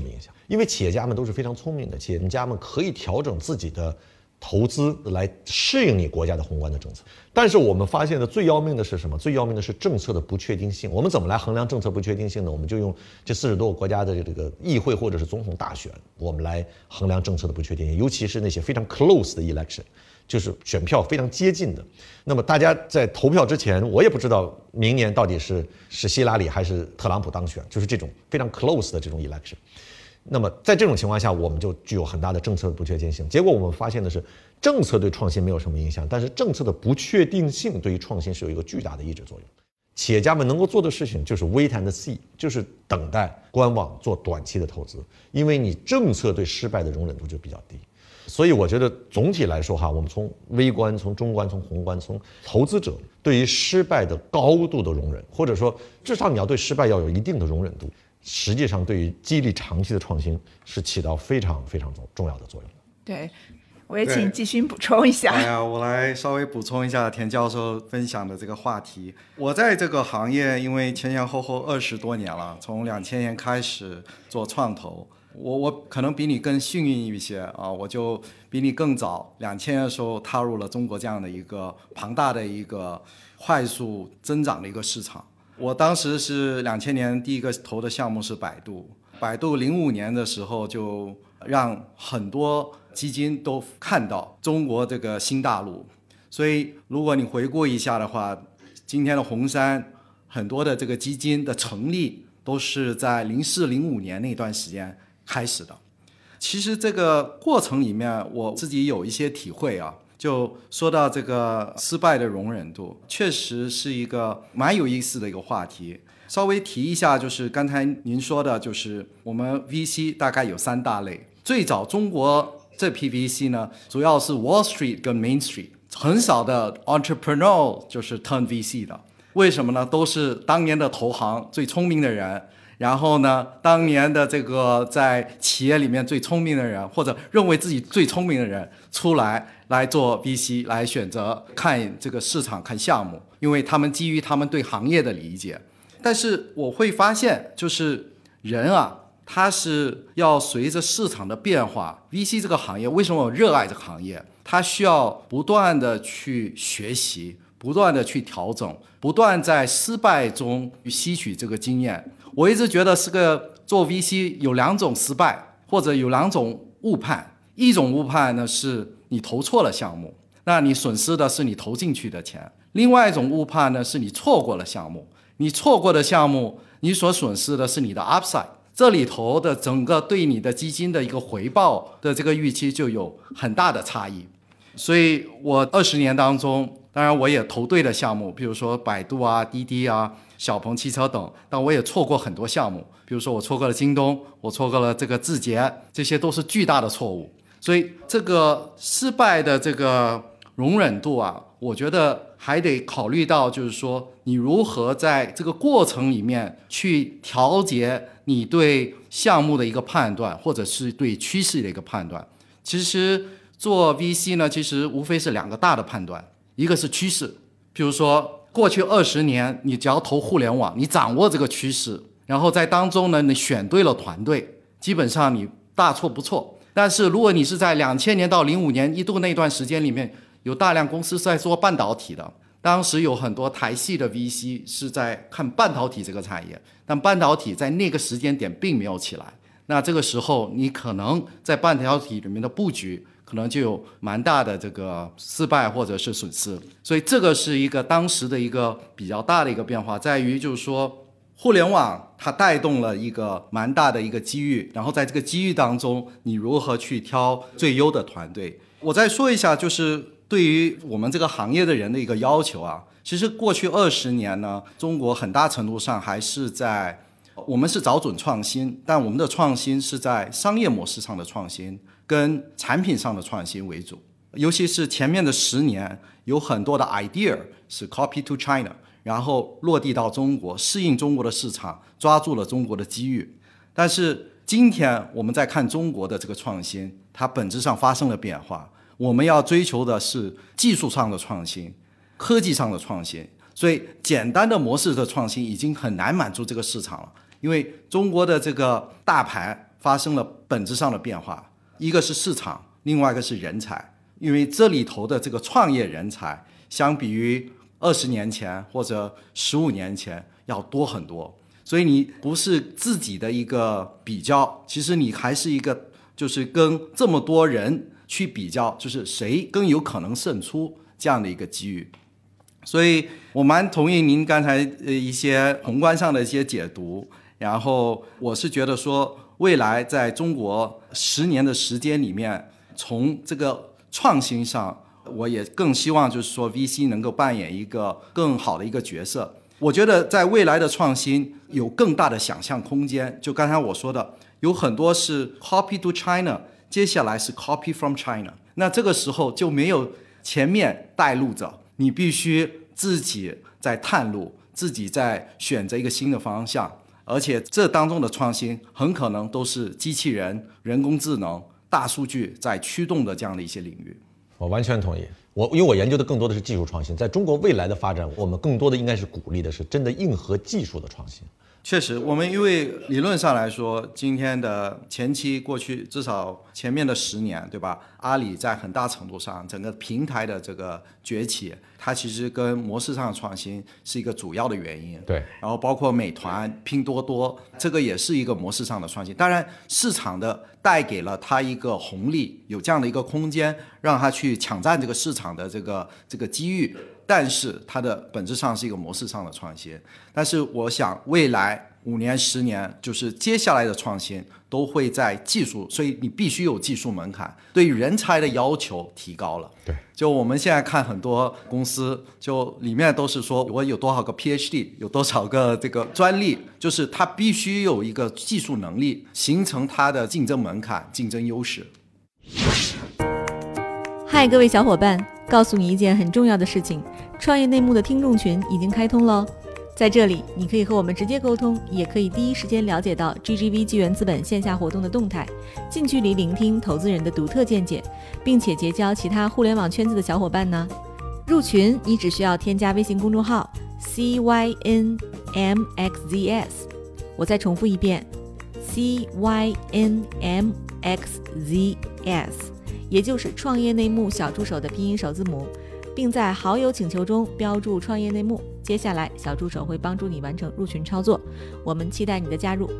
因为企业家们都是非常聪明的，企业家们可以调整自己的投资来适应你国家的宏观的政策。但是我们发现的最要命的是什么？最要命的是政策的不确定性。我们怎么来衡量政策不确定性呢？我们就用这40多个国家的这个议会或者是总统大选，我们来衡量政策的不确定性，尤其是那些非常 close 的 election， 就是选票非常接近的。那么大家在投票之前，我也不知道明年到底是希拉里还是特朗普当选，就是这种非常 close 的这种 election。那么在这种情况下，我们就具有很大的政策的不确定性。结果我们发现的是，政策对创新没有什么影响，但是政策的不确定性对于创新是有一个巨大的抑制作用。企业家们能够做的事情就是 wait and see， 就是等待、观望，做短期的投资，因为你政策对失败的容忍度就比较低。所以我觉得总体来说哈，我们从微观、从中观、从宏观、从投资者对于失败的高度的容忍，或者说至少你要对失败要有一定的容忍度，实际上对于激励长期的创新是起到非常非常重要的作用。 对，我也请继续补充一下。 哎呀，我来稍微补充一下田教授分享的这个话题。我在这个行业因为前前后后20多年了，从2000年开始做创投。我可能比你更幸运一些啊，我就比你更早2000年的时候踏入了中国这样的一个庞大的一个快速增长的一个市场。我当时是2000年第一个投的项目是百度05年的时候就让很多基金都看到中国这个新大陆。所以如果你回顾一下的话，今天的红杉很多的这个基金的成立都是在04、05年那段时间开始的。其实这个过程里面我自己有一些体会啊，就说到这个失败的容忍度，确实是一个蛮有意思的一个话题。稍微提一下，就是刚才您说的，就是我们 VC 大概有3大类。最早中国这批 VC 呢，主要是 Wall Street 跟 Main Street， 很少的 entrepreneur 就是 turn VC 的。为什么呢？都是当年的投行最聪明的人，然后呢，当年的这个在企业里面最聪明的人，或者认为自己最聪明的人出来做 VC， 来选择看这个市场、看项目，因为他们基于他们对行业的理解。但是我会发现，就是人啊，他是要随着市场的变化。VC 这个行业，为什么我热爱这个行业？它需要不断的去学习，不断的去调整，不断在失败中吸取这个经验。我一直觉得做 VC 有2种失败，或者有2种误判。一种误判呢，是你投错了项目，那你损失的是你投进去的钱。另外一种误判呢，是你错过了项目，你错过的项目，你所损失的是你的 upside。这里头的整个对你的基金的一个回报的这个预期就有很大的差异。所以我20年当中，当然我也投对了项目，比如说百度啊、滴滴啊、小鹏汽车等，但我也错过很多项目，比如说我错过了京东，我错过了这个字节，这些都是巨大的错误。所以这个失败的这个容忍度啊，我觉得还得考虑到，就是说你如何在这个过程里面去调节你对项目的一个判断，或者是对趋势的一个判断。其实做 VC 呢，其实无非是2个大的判断，一个是趋势，比如说过去20年你只要投互联网，你掌握这个趋势，然后在当中呢你选对了团队，基本上你大错不错。但是如果你是在2000年到05年一度那段时间里面，有大量公司是在做半导体的，当时有很多台系的 VC 是在看半导体这个产业，但半导体在那个时间点并没有起来。那这个时候你可能在半导体里面的布局可能就有蛮大的这个失败或者是损失。所以这个是一个当时的一个比较大的一个变化，在于就是说互联网它带动了一个蛮大的一个机遇，然后在这个机遇当中你如何去挑最优的团队。我再说一下，就是对于我们这个行业的人的一个要求啊，其实过去20年呢，中国很大程度上还是我们是找准创新，但我们的创新是在商业模式上的创新跟产品上的创新为主。尤其是前面的10年，有很多的 idea 是 copy to China， 然后落地到中国，适应中国的市场，抓住了中国的机遇。但是今天我们在看中国的这个创新，它本质上发生了变化。我们要追求的是技术上的创新，科技上的创新。所以简单的模式的创新已经很难满足这个市场了，因为中国的这个大盘发生了本质上的变化，一个是市场，另外一个是人才。因为这里头的这个创业人才，相比于20年前或者15年前要多很多。所以你不是自己的一个比较，其实你还是一个就是跟这么多人去比较，就是谁更有可能胜出这样的一个机遇。所以我蛮同意您刚才一些宏观上的一些解读，然后我是觉得说未来在中国10年的时间里面，从这个创新上，我也更希望就是说 VC 能够扮演一个更好的一个角色。我觉得在未来的创新有更大的想象空间，就刚才我说的，有很多是 copy to China， 接下来是 copy from China， 那这个时候就没有前面带路者，你必须自己在探路，自己在选择一个新的方向，而且这当中的创新很可能都是机器人、人工智能、大数据在驱动的这样的一些领域。 我完全同意。因为我研究的更多的是技术创新，在中国未来的发展，我们更多的应该是鼓励的是真的硬核技术的创新。 确实，我们因为理论上来说，今天的前期过去至少前面的10年，对吧？阿里在很大程度上整个平台的这个崛起，它其实跟模式上的创新是一个主要的原因。 对， 然后包括美团、拼多多，这个也是一个模式上的创新。当然，市场的带给了它一个红利，有这样的一个空间，让它去抢占这个市场的这个机遇。但是它的本质上是一个模式上的创新。但是我想未来5年、10年，就是接下来的创新都会在技术，所以你必须有技术门槛，对于人才的要求提高了。 对， 就我们现在看很多公司，就里面都是说我有多少个 PhD， 有多少个这个专利，就是它必须有一个技术能力，形成它的竞争门槛、竞争优势。 嗨，各位小伙伴，告诉你一件很重要的事情，创业内幕的听众群已经开通了。在这里，你可以和我们直接沟通，也可以第一时间了解到 GGV 纪元资本线下活动的动态，近距离聆听投资人的独特见解，并且结交其他互联网圈子的小伙伴呢。入群你只需要添加微信公众号 CYNMXZS， 我再重复一遍 CYNMXZS， 也就是创业内幕小助手的拼音首字母，并在好友请求中标注创业内幕，接下来小助手会帮助你完成入群操作，我们期待你的加入。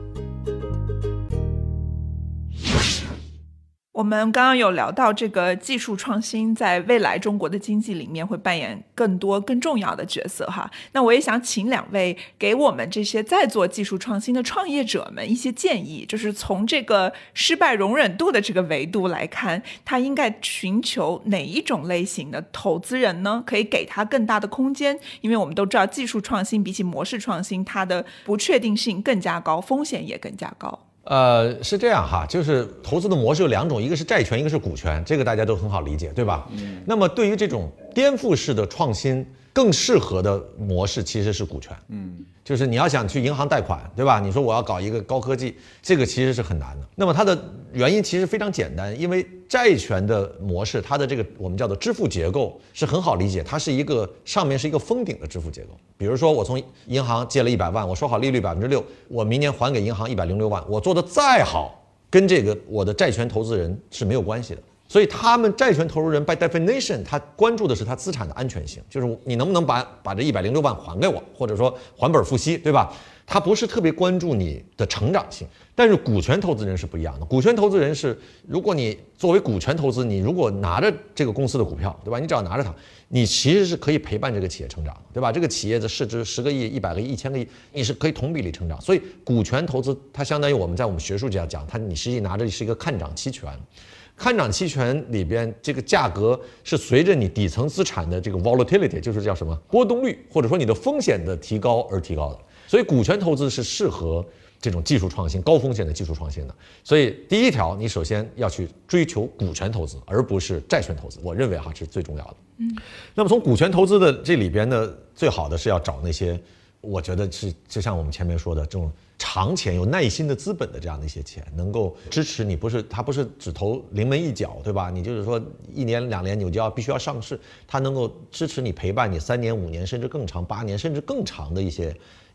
我们刚刚有聊到这个技术创新在未来中国的经济里面会扮演更多更重要的角色哈。那我也想请2位给我们这些在做技术创新的创业者们一些建议，就是从这个失败容忍度的这个维度来看，他应该寻求哪一种类型的投资人呢？可以给他更大的空间，因为我们都知道技术创新比起模式创新，它的不确定性更加高，风险也更加高。 是这样哈，就是投资的模式有2种，一个是债权，一个是股权，这个大家都很好理解，对吧？那么对于这种颠覆式的创新，更适合的模式其实是股权。就是你要想去银行贷款，对吧？你说我要搞一个高科技，这个其实是很难的。那么它的原因其实非常简单，因为债权的模式，它的这个我们叫做支付结构是很好理解，它是一个上面是一个封顶的支付结构。比如说我从银行借了100万，我说好利率6%，我明年还给银行106万，我做的再好，跟这个我的债权投资人是没有关系的。所以他们债权投入人 by definition， 他关注的是他资产的安全性，就是你能不能把这106万还给我，或者说还本付息，对吧？他不是特别关注你的成长性。但是股权投资人是不一样的，股权投资人是，如果你作为股权投资，你如果拿着这个公司的股票，对吧？你只要拿着它，你其实是可以陪伴这个企业成长的，对吧？这个企业的市值10个亿、100个亿、1000个亿，你是可以同比例成长。所以股权投资它相当于我们学术界讲，你实际拿着是一个看涨期权。看涨期权里边，这个价格是随着你底层资产的这个 volatility， 就是叫什么波动率，或者说你的风险的提高而提高的。所以股权投资是适合这种技术创新、高风险的技术创新的。所以第一条，你首先要去追求股权投资，而不是债权投资。我认为是最重要的。那么从股权投资的这里边呢，最好的是要找那些，我觉得是就像我们前面说的这种长钱有耐心的资本的这样的一些钱，能够支持你，它不是只投临门一脚，对吧？你就是说1年2年你就必须要上市，它能够支持你、陪伴你3年5年甚至更长8年甚至更长的一些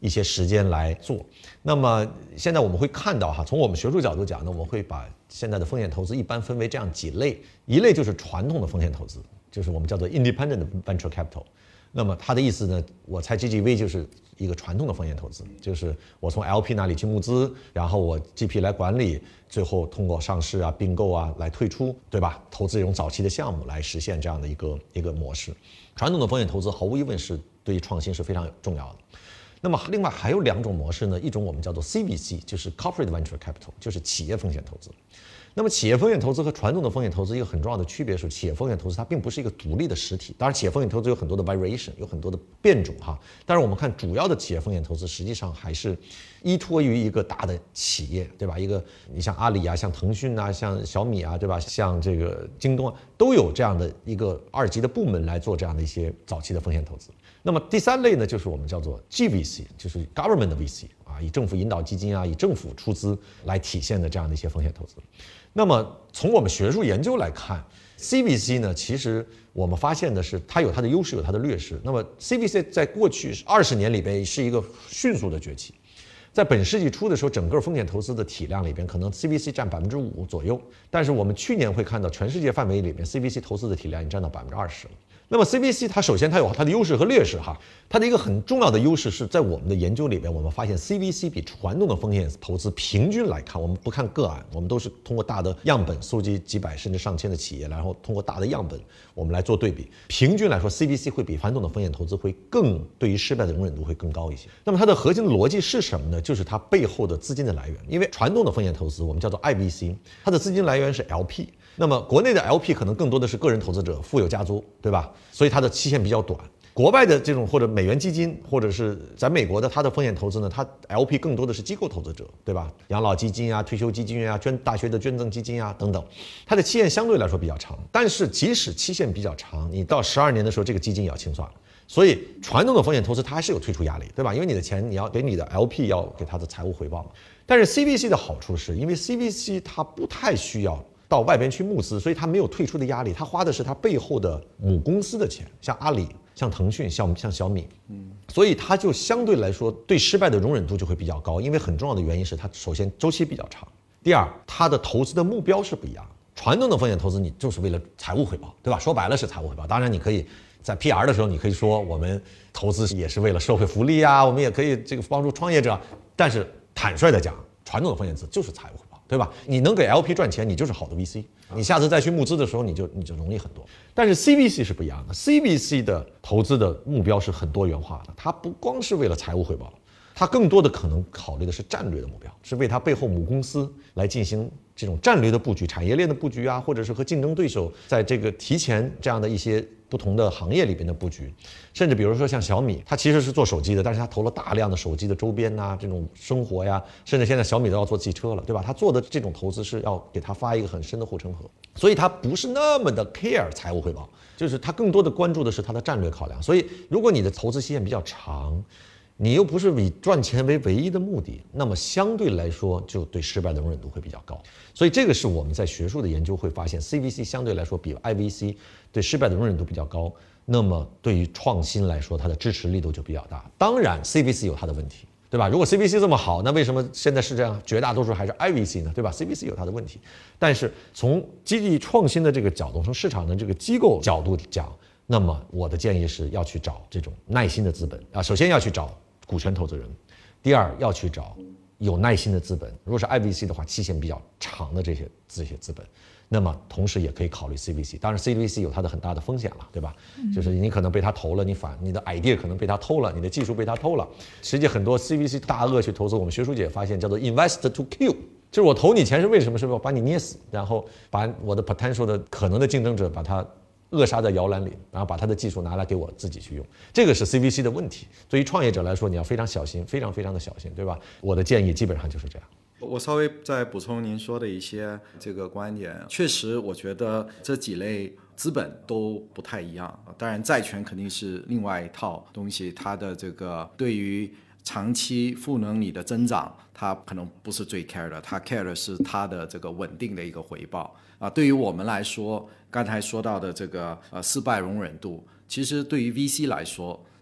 一些时间来做。那么现在我们会看到从我们学术角度讲呢，我们会把现在的风险投资一般分为这样几类，一类就是传统的风险投资，就是我们叫做 independent venture capital。那么它的意思呢，我猜 GGV 就是一个传统的风险投资，就是我从 LP 那里去募资，然后我 GP 来管理，最后通过上市啊、并购啊来退出，对吧？投资这种早期的项目来实现这样的一个模式。传统的风险投资毫无疑问是对于创新是非常重要的。那么另外还有2种模式呢，一种我们叫做 CVC， 就是 Corporate Venture Capital， 就是企业风险投资。那么企业风险投资和传统的风险投资一个很重要的区别是，企业风险投资它并不是一个独立的实体。当然，企业风险投资有很多的 variation， 有很多的变种但是我们看主要的企业风险投资，实际上还是依托于一个大的企业，对吧？你像阿里啊，像腾讯啊，像小米啊，对吧？像这个京东啊，都有这样的一个2级的部门来做这样的一些早期的风险投资。那么第3类呢，就是我们叫做 GVC， 就是 Government 的 VC 以政府引导基金以政府出资来体现的这样的一些风险投资。那么从我们学术研究来看 ，CVC 呢，其实我们发现的是它有它的优势，有它的劣势。那么 CVC 在过去20年里边是一个迅速的崛起。在本世纪初的时候，整个风险投资的体量里边，可能 CVC 占5%左右，但是我们去年会看到全世界范围里面 CVC 投资的体量已经占到20%了。那么 CVC 它首先它有它的优势和劣势它的一个很重要的优势是在我们的研究里边，我们发现 CVC 比传统的风险投资平均来看，我们不看个案，我们都是通过大的样本收集几百甚至上千的企业，然后通过大的样本我们来做对比，平均来说 CVC 会比传统的风险投资会更对于失败的容忍度会更高一些。那么它的核心的逻辑是什么呢？就是它背后的资金的来源。因为传统的风险投资我们叫做 IVC， 它的资金来源是 LP， 那么国内的 LP 可能更多的是个人投资者，富有家族，对吧？所以它的期限比较短。国外的这种或者美元基金，或者是在美国的它的风险投资呢，它 LP 更多的是机构投资者，对吧？养老基金退休基金大学的捐赠基金等等，它的期限相对来说比较长。但是即使期限比较长，你到12年的时候，这个基金也要清算了。所以传统的风险投资它还是有退出压力，对吧？因为你的钱你要给你的 LP 要给它的财务回报嘛。但是 CVC 的好处是因为 CVC 它不太需要到外边去募资，所以它没有退出的压力，它花的是它背后的母公司的钱，像阿里、像腾讯、像小米，所以它就相对来说对失败的容忍度就会比较高。因为很重要的原因是它首先周期比较长，第二它的投资的目标是不一样的。传统的风险投资你就是为了财务回报，对吧？说白了是财务回报。当然你可以在 PR 的时候你可以说我们投资也是为了社会福利我们也可以这个帮助创业者，但是坦率的讲，传统的风险投资就是财务回报，对吧？你能给 LP 赚钱，你就是好的 VC， 你下次再去募资的时候你就容易很多。但是 CVC 是不一样的， CVC 的投资的目标是很多元化的，它不光是为了财务回报，它更多的可能考虑的是战略的目标，是为它背后母公司来进行这种战略的布局、产业链的布局或者是和竞争对手在这个提前这样的一些不同的行业里边的布局。甚至比如说像小米，它其实是做手机的，但是它投了大量的手机的周边这种生活甚至现在小米都要做汽车了，对吧？它做的这种投资是要给它发一个很深的护城河，所以它不是那么的 care 财务回报，就是它更多的关注的是它的战略考量。所以如果你的投资期限比较长，你又不是以赚钱为唯一的目的，那么相对来说就对失败的容忍度会比较高。所以这个是我们在学术的研究会发现 CVC 相对来说比 IVC 对失败的容忍度比较高，那么对于创新来说它的支持力度就比较大。当然 CVC 有它的问题，对吧？如果 CVC 这么好，那为什么现在是这样绝大多数还是 IVC 呢？对吧？ CVC 有它的问题，但是从激励创新的这个角度，从市场的这个机构角度讲，那么我的建议是要去找这种耐心的资本首先要去找股权投资人，第二要去找有耐心的资本，如果是 IVC 的话，期限比较长的这些资本，那么同时也可以考虑 CVC。 当然 CVC 有它的很大的风险了，对吧？就是你可能被他投了，你的 idea 可能被他偷了，你的技术被他偷了。实际很多 CVC 大鳄去投资，我们学术界发现叫做 invest to kill， 就是我投你钱是为什么？是为了把你捏死，然后把我的 potential 的可能的竞争者把他扼杀在摇篮里，然后把他的技术拿来给我自己去用，这个是 CVC 的问题。对于创业者来说，你要非常小心，非常非常的小心，对吧？我的建议基本上就是这样。 我稍微再补充您说的一些这个观点，确实我觉得这几类资本都不太一样。当然债权肯定是另外一套东西，它的这个对于长期赋能你的增长，它可能不是最 care 的，它 care 的是它的这个稳定的一个回报对于我们来说，刚才说到的这个失败容忍度，其实对于 VC 来说，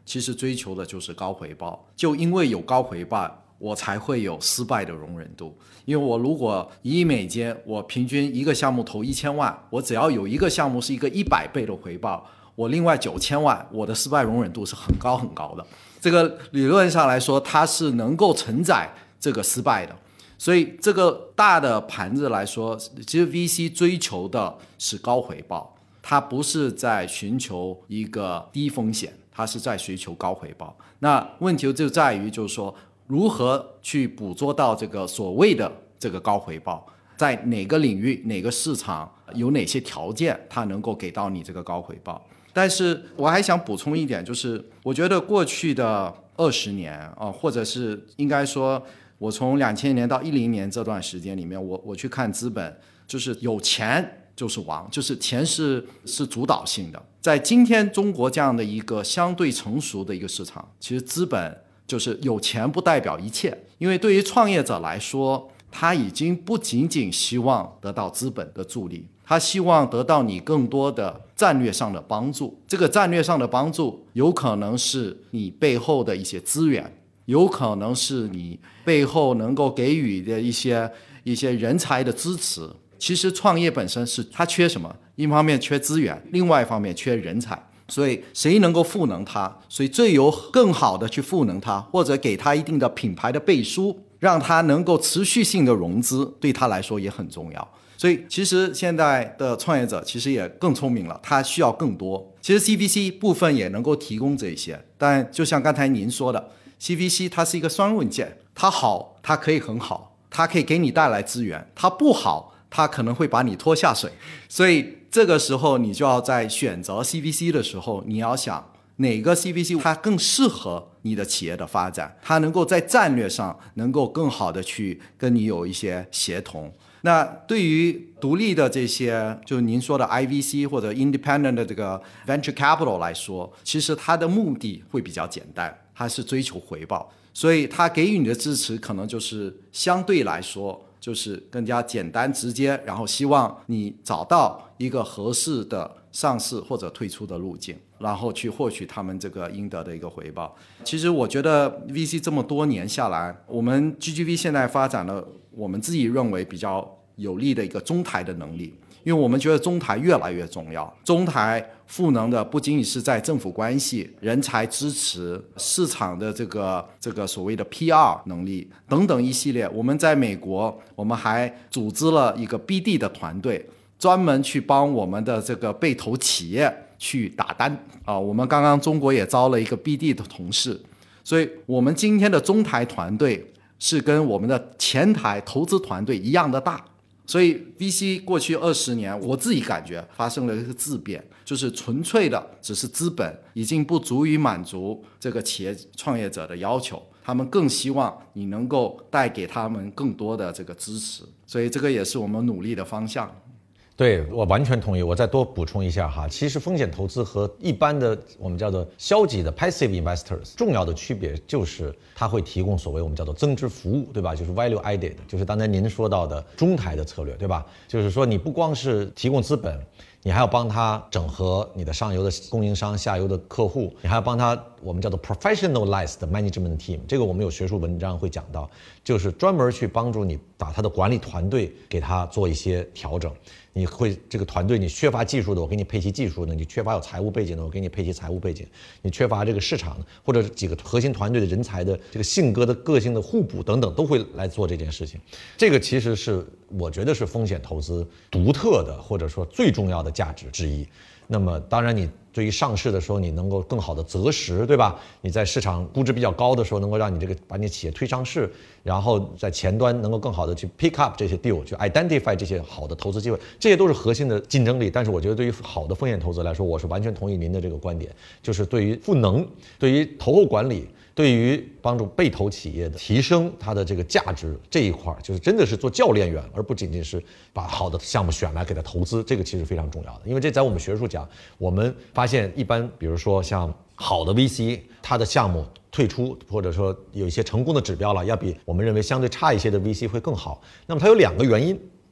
其实追求的就是高回报。就因为有高回报，我才会有失败的容忍度。因为我如果1亿美金，我平均一个项目投1000万，我只要有一个项目是一个100倍的回报，我另外9000万，我的失败容忍度是很高很高的。这个理论上来说，它是能够承载这个失败的。所以这个大的盘子来说，其实 VC 追求的是高回报，它不是在寻求一个低风险，它是在寻求高回报。那问题就在于就是说，如何去捕捉到这个所谓的这个高回报，在哪个领域哪个市场有哪些条件它能够给到你这个高回报。但是我还想补充一点，就是我觉得过去的20年或者是应该说我从2000年到10年这段时间里面，我去看资本，就是有钱就是王，就是钱是主导性的。在今天中国这样的一个相对成熟的一个市场，其实资本就是有钱不代表一切。因为对于创业者来说，他已经不仅仅希望得到资本的助力，他希望得到你更多的战略上的帮助。这个战略上的帮助有可能是你背后的一些资源，有可能是你背后能够给予的一些人才的支持。其实创业本身是它缺什么？一方面缺资源，另外一方面缺人才。所以谁能够赋能它，所以最有更好的去赋能它，或者给它一定的品牌的背书，让它能够持续性的融资，对它来说也很重要。所以其实现在的创业者其实也更聪明了，他需要更多。其实 CVC 部分也能够提供这些，但就像刚才您说的， CVC 它是一个双刃剑，它好它可以很好，它可以给你带来资源，它不好它可能会把你拖下水。所以这个时候你就要在选择 CVC 的时候，你要想哪个 CVC 它更适合你的企业的发展，它能够在战略上能够更好的去跟你有一些协同。那对于独立的这些就是您说的 IVC 或者 Independent 的这个 Venture Capital 来说，其实它的目的会比较简单，它是追求回报，所以它给予你的支持可能就是相对来说就是更加简单直接，然后希望你找到一个合适的上市或者退出的路径，然后去获取他们这个应得的一个回报。其实我觉得 VC 这么多年下来，我们 GGV 现在发展了我们自己认为比较有利的一个中台的能力，因为我们觉得中台越来越重要。中台赋能的不仅仅是在政府关系、人才支持、市场的这个所谓的 PR 能力等等一系列。我们在美国，我们还组织了一个 BD 的团队，专门去帮我们的这个被投企业去打单我们刚刚中国也招了一个 BD 的同事，所以我们今天的中台团队是跟我们的前台投资团队一样的大。所以 VC 过去20年，我自己感觉发生了一个质变，就是纯粹的只是资本已经不足以满足这个企业创业者的要求，他们更希望你能够带给他们更多的这个支持，所以这个也是我们努力的方向。 对，我完全同意。我再多补充一下哈，其实风险投资和一般的我们叫做消极的 passive investors 重要的区别就是它会提供所谓我们叫做增值服务，对吧？就是 value added， 就是刚才您说到的中台的策略，对吧？就是说你不光是提供资本，你还要帮他整合你的上游的供应商、下游的客户，你还要帮他我们叫做 professionalized management team， 这个我们有学术文章会讲到，就是专门去帮助你把他的管理团队给他做一些调整。你会这个团队你缺乏技术的，我给你配齐技术的；你缺乏有财务背景的，我给你配齐财务背景；你缺乏这个市场或者几个核心团队的人才的这个性格的个性的互补等等，都会来做这件事情。这个其实是我觉得是风险投资独特的或者说最重要的价值之一。那么当然你对于上市的时候你能够更好的择时，对吧？你在市场估值比较高的时候能够让你这个把你企业推上市，然后在前端能够更好的去 pick up 这些 deal， 去 identify 这些好的投资机会，这些都是核心的竞争力。但是我觉得对于好的风险投资来说，我是完全同意您的这个观点，就是对于赋能，对于投后管理，对于帮助被投企业的提升它的这个价值这一块，就是真的是做教练员，而不仅仅是把好的项目选来给它投资，这个其实非常重要的。因为这在我们学术讲，我们发现一般比如说像好的 VC， 它的项目退出或者说有一些成功的指标了，要比我们认为相对差一些的 VC 会更好。那么它有2个原因，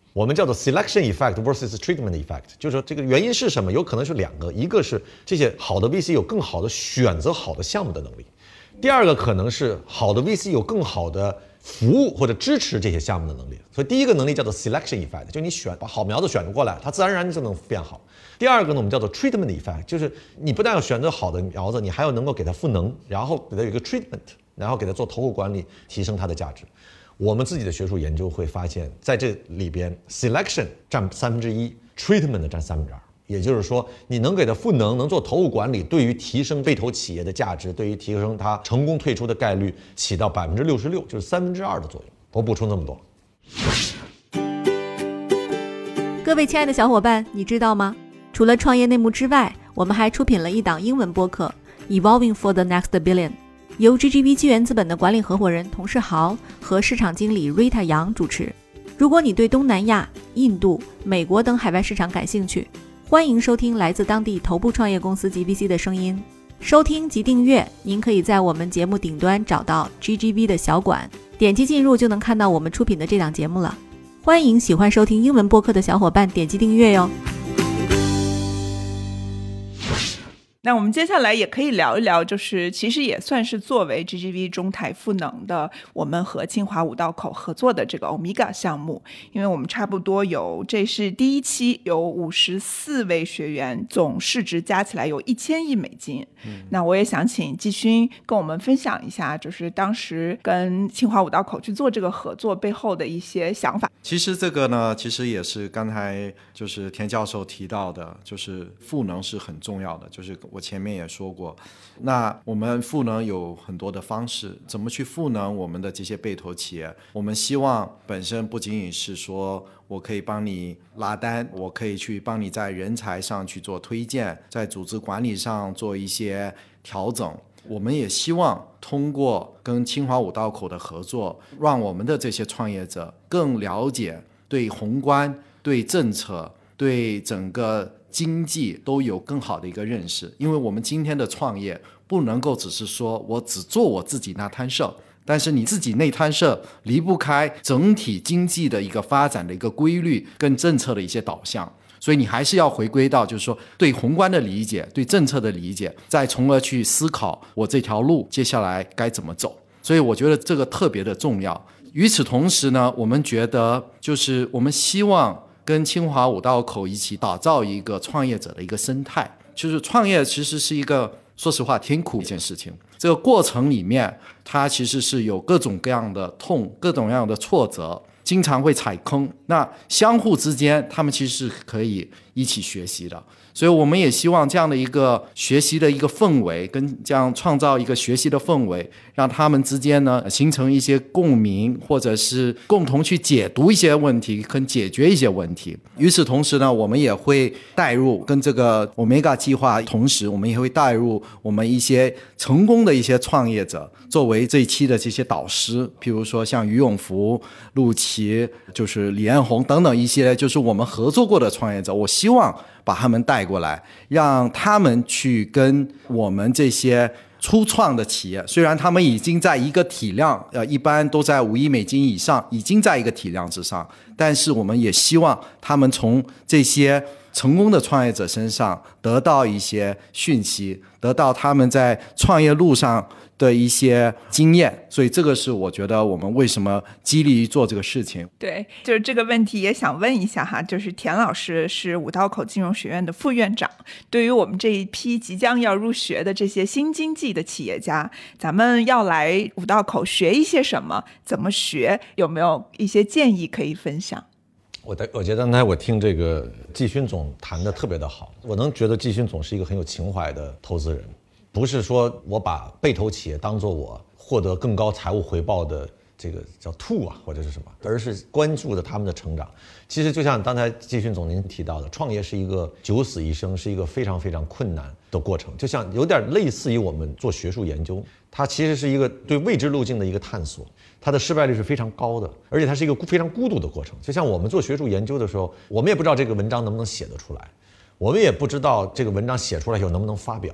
我们叫做 selection effect versus treatment effect， 就是说这个原因是什么？有可能是两个，一个是这些好的 VC 有更好的选择好的项目的能力，第二个可能是好的 VC 有更好的服务或者支持这些项目的能力。所以第一个能力叫做 selection effect， 就是你把好苗子选过来，它自然而然就能变好。第二个呢，我们叫做 treatment effect， 就是你不但要选择好的苗子，你还要能够给它赋能，然后给它有一个 treatment， 然后给它做投后管理，提升它的价值。我们自己的学术研究会发现，在这里边 selection 占1/3， treatment 占2/3。也就是说，你能给它赋能，能做投后管理，对于提升被投企业的价值，对于提升它成功退出的概率，起到66%，就是2/3的作用。我补充这么多。 各位亲爱的小伙伴，你知道吗？除了创业内幕之外，我们还出品了一档英文播客 Evolving for the Next Billion， 由 GGV 纪元资本的管理合伙人童世豪和市场经理 Rita 杨主持。如果你对东南亚、印度、美国等海外市场感兴趣，欢迎收听来自当地头部创业公司 GVC 的声音。收听及订阅，您可以在我们节目顶端找到 GGV 的小馆，点击进入就能看到我们出品的这档节目了。欢迎喜欢收听英文播客的小伙伴点击订阅哟。 那我们接下来也可以聊一聊，就是其实也算是作为 GGV 中台赋能的，我们和清华五道口合作的这个 Omega 项目。因为我们差不多这是第一期，有54位学员，总市值加起来有1000亿美金。那我也想请季勋跟我们分享一下，就是当时跟清华五道口去做这个合作背后的一些想法。 其实这个呢，其实也是刚才就是田教授提到的，就是赋能是很重要的，就是我前面也说过，那我们赋能有很多的方式，怎么去赋能我们的这些被投企业？我们希望本身不仅仅是说我可以帮你拉单，我可以去帮你在人才上去做推荐，在组织管理上做一些调整。我们也希望通过跟清华五道口的合作，让我们的这些创业者更了解对宏观、对政策、对整个经济都有更好的一个认识。因为我们今天的创业不能够只是说我只做我自己那摊事，但是你自己那摊事离不开整体经济的一个发展的一个规律跟政策的一些导向，所以你还是要回归到就是说对宏观的理解，对政策的理解，再从而去思考我这条路接下来该怎么走。所以我觉得这个特别的重要。与此同时呢，我们觉得就是我们希望跟清华五道口一起打造一个创业者的一个生态。就是创业其实是一个说实话挺苦一件事情，这个过程里面它其实是有各种各样的痛，各种各样的挫折，经常会踩坑，那相互之间他们其实是可以一起学习的。所以我们也希望这样的一个学习的一个氛围，跟这样创造一个学习的氛围，让他们之间呢形成一些共鸣，或者是共同去解读一些问题跟解决一些问题。与此同时呢，我们也会带入跟这个 Omega 计划同时，我们也会带入我们一些成功的一些创业者作为这一期的这些导师，譬如说像于永福、陆琪，就是李彦宏等等一些就是我们合作过的创业者，我希望把他们带过来，让他们去跟我们这些初创的企业，虽然他们已经在一个体量一般都在5亿美金以上，已经在一个体量之上，但是我们也希望他们从这些成功的创业者身上得到一些讯息，得到他们在创业路上的一些经验。所以这个是我觉得我们为什么激励做这个事情。 对，就是这个问题也想问一下哈，就是田老师是五道口金融学院的副院长，对于我们这一批即将要入学的这些新经济的企业家，咱们要来五道口学一些什么，怎么学，有没有一些建议可以分享？ 我觉得刚才我听这个季勋总谈的特别的好，我能觉得季勋总是一个很有情怀的投资人，不是说我把被投企业当作我获得更高财务回报的这个叫tool啊或者是什么，而是关注的他们的成长。其实就像刚才季勋总您提到的，创业是一个九死一生，是一个非常非常困难的过程，就像有点类似于我们做学术研究，它其实是一个对未知路径的一个探索，它的失败率是非常高的，而且它是一个非常孤独的过程。就像我们做学术研究的时候，我们也不知道这个文章能不能写得出来，我们也不知道这个文章写出来以后能不能发表，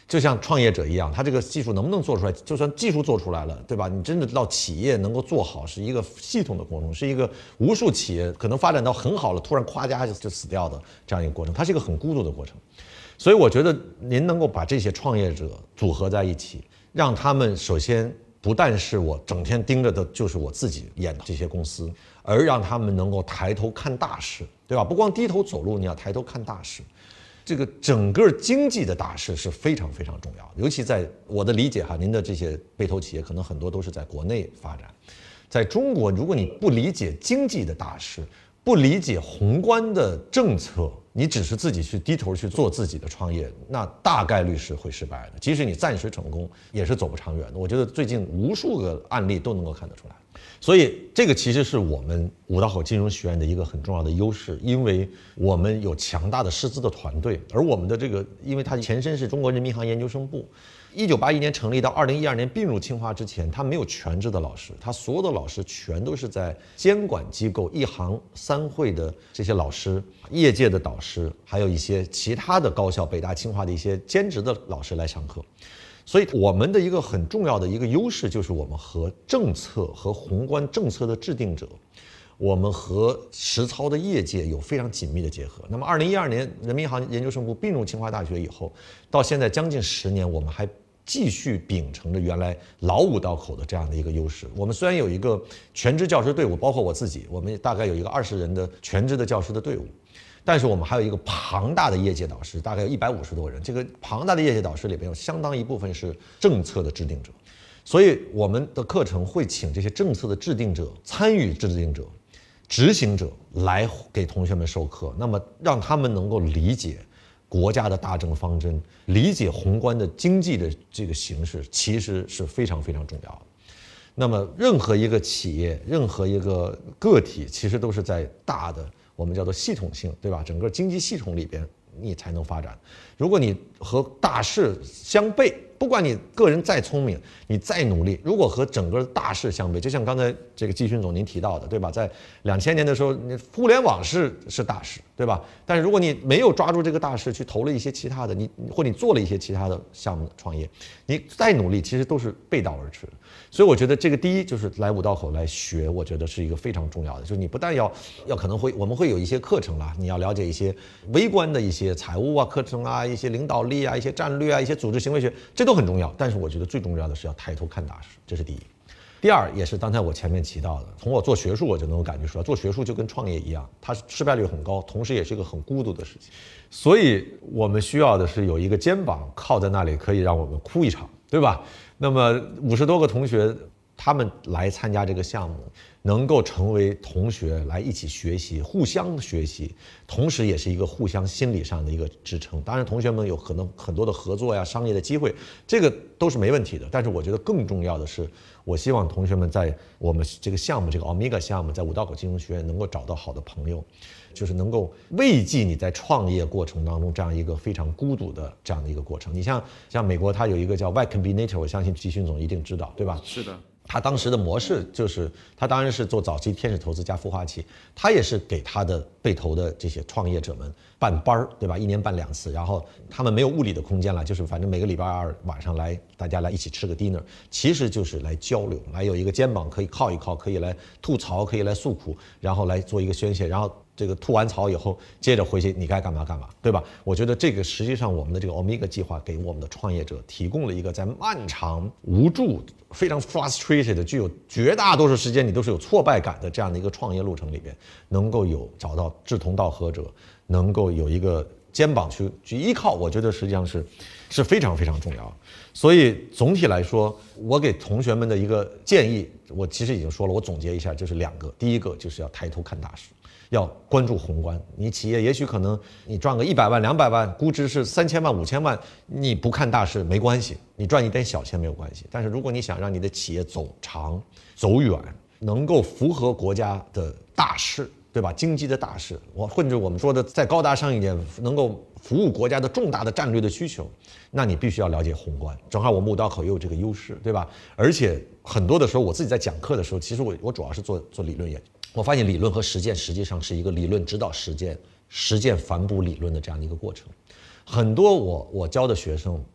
就像创业者一样，他这个技术能不能做出来，就算技术做出来了，对吧？你真的到企业能够做好，是一个系统的过程，是一个无数企业可能发展到很好了，突然咵家就死掉的这样一个过程，它是一个很孤独的过程。所以我觉得您能够把这些创业者组合在一起，让他们首先不但是我整天盯着的就是我自己演的这些公司，而让他们能够抬头看大势，对吧？不光低头走路，你要抬头看大势。这个整个经济的大势是非常非常重要的，尤其在我的理解哈，您的这些被投企业可能很多都是在国内发展，在中国，如果你不理解经济的大势，不理解宏观的政策，你只是自己去低头去做自己的创业，那大概率是会失败的。即使你暂时成功，也是走不长远的。我觉得最近无数个案例都能够看得出来。所以这个其实是我们五道口金融学院的一个很重要的优势，因为我们有强大的师资的团队，而我们的这个，因为它前身是中国人民银行研究生部，1981年成立到2012年并入清华之前，它没有全职的老师，它所有的老师全都是在监管机构一行三会的这些老师、业界的导师，还有一些其他的高校，北大、清华的一些兼职的老师来上课。所以我们的一个很重要的一个优势就是我们和政策和宏观政策的制定者，我们和实操的业界有非常紧密的结合。那么2012年人民银行研究生部并入清华大学以后，到现在将近10年，我们还继续秉承着原来老五道口的这样的一个优势。我们虽然有一个全职教师队伍，包括我自己，我们大概有一个20人的全职的教师的队伍，但是我们还有一个庞大的业界导师，大概有150多人。这个庞大的业界导师里边有相当一部分是政策的制定者，所以我们的课程会请这些政策的制定者、参与制定者、执行者来给同学们授课，那么让他们能够理解国家的大政方针，理解宏观的经济的这个形势，其实是非常非常重要的。那么任何一个企业，任何一个个体，其实都是在大的我们叫做系统性，对吧？整个经济系统里边，你才能发展。如果你和大势相悖，不管你个人再聪明，你再努力，如果和整个大势相悖，就像刚才这个季勋总您提到的，对吧？在2000年的时候，你互联网是大势，对吧？但是如果你没有抓住这个大势，去投了一些其他的，或你做了一些其他的项目创业，你再努力，其实都是背道而驰的。所以我觉得这个第一就是来五道口来学，我觉得是一个非常重要的，就是你不但要可能我们会有一些课程啦，你要了解一些微观的一些财务啊课程啊，一些领导力啊，一些战略啊，一些组织行为学，这都很重要。但是我觉得最重要的是要抬头看大势，这是第一。第二，也是刚才我前面提到的，从我做学术我就能够感觉出来，做学术就跟创业一样，它失败率很高，同时也是一个很孤独的事情。所以我们需要的是有一个肩膀靠在那里，可以让我们哭一场，对吧？那么50多个同学，他们来参加这个项目，能够成为同学来一起学习，互相学习，同时也是一个互相心理上的一个支撑。当然同学们有可能很多的合作呀、商业的机会，这个都是没问题的。但是我觉得更重要的是，我希望同学们在我们这个项目，这个 Omega 项目，在五道口金融学院能够找到好的朋友，就是能够慰藉你在创业过程当中这样一个非常孤独的这样的一个过程。你像美国，它有一个叫 Y Combinator， 我相信季勋总一定知道，对吧？ 是的。 他当时的模式就是，他当然是做早期天使投资加孵化器，他也是给他的被投的这些创业者们办班儿，对吧？1年办2次，然后他们没有物理的空间了，就是反正每个礼拜2晚上来，大家来一起吃个 dinner， 其实就是来交流，来有一个肩膀可以靠一靠，可以来吐槽，可以来诉苦，然后来做一个宣泄，然后这个吐完槽以后，接着回去你该干嘛干嘛，对吧？我觉得这个实际上我们的这个 Omega 计划给我们的创业者提供了一个在漫长无助、非常 frustrated、具有绝大多数时间你都是有挫败感的这样的一个创业路程里边，能够找到志同道合者，能够有一个肩膀去依靠，我觉得实际上是非常非常重要。所以总体来说，我给同学们的一个建议，我其实已经说了，我总结一下就是2个。第一个就是要抬头看大势，要关注宏观。你企业也许可能你赚个100万、200万，估值是3000万、5000万，你不看大势没关系，你赚一点小钱没有关系。但是如果你想让你的企业走长、走远，能够符合国家的大势，对吧？经济的大势，或者我们说的再高大上一点，能够服务国家的重大的战略的需求，那你必须要了解宏观。正好我们五道口也有这个优势，对吧？而且很多的时候，我自己在讲课的时候，其实我主要是做理论研究。我发现理论和实践实际上是一个理论指导实践，实践反哺理论的这样的一个过程。很多我教的学生，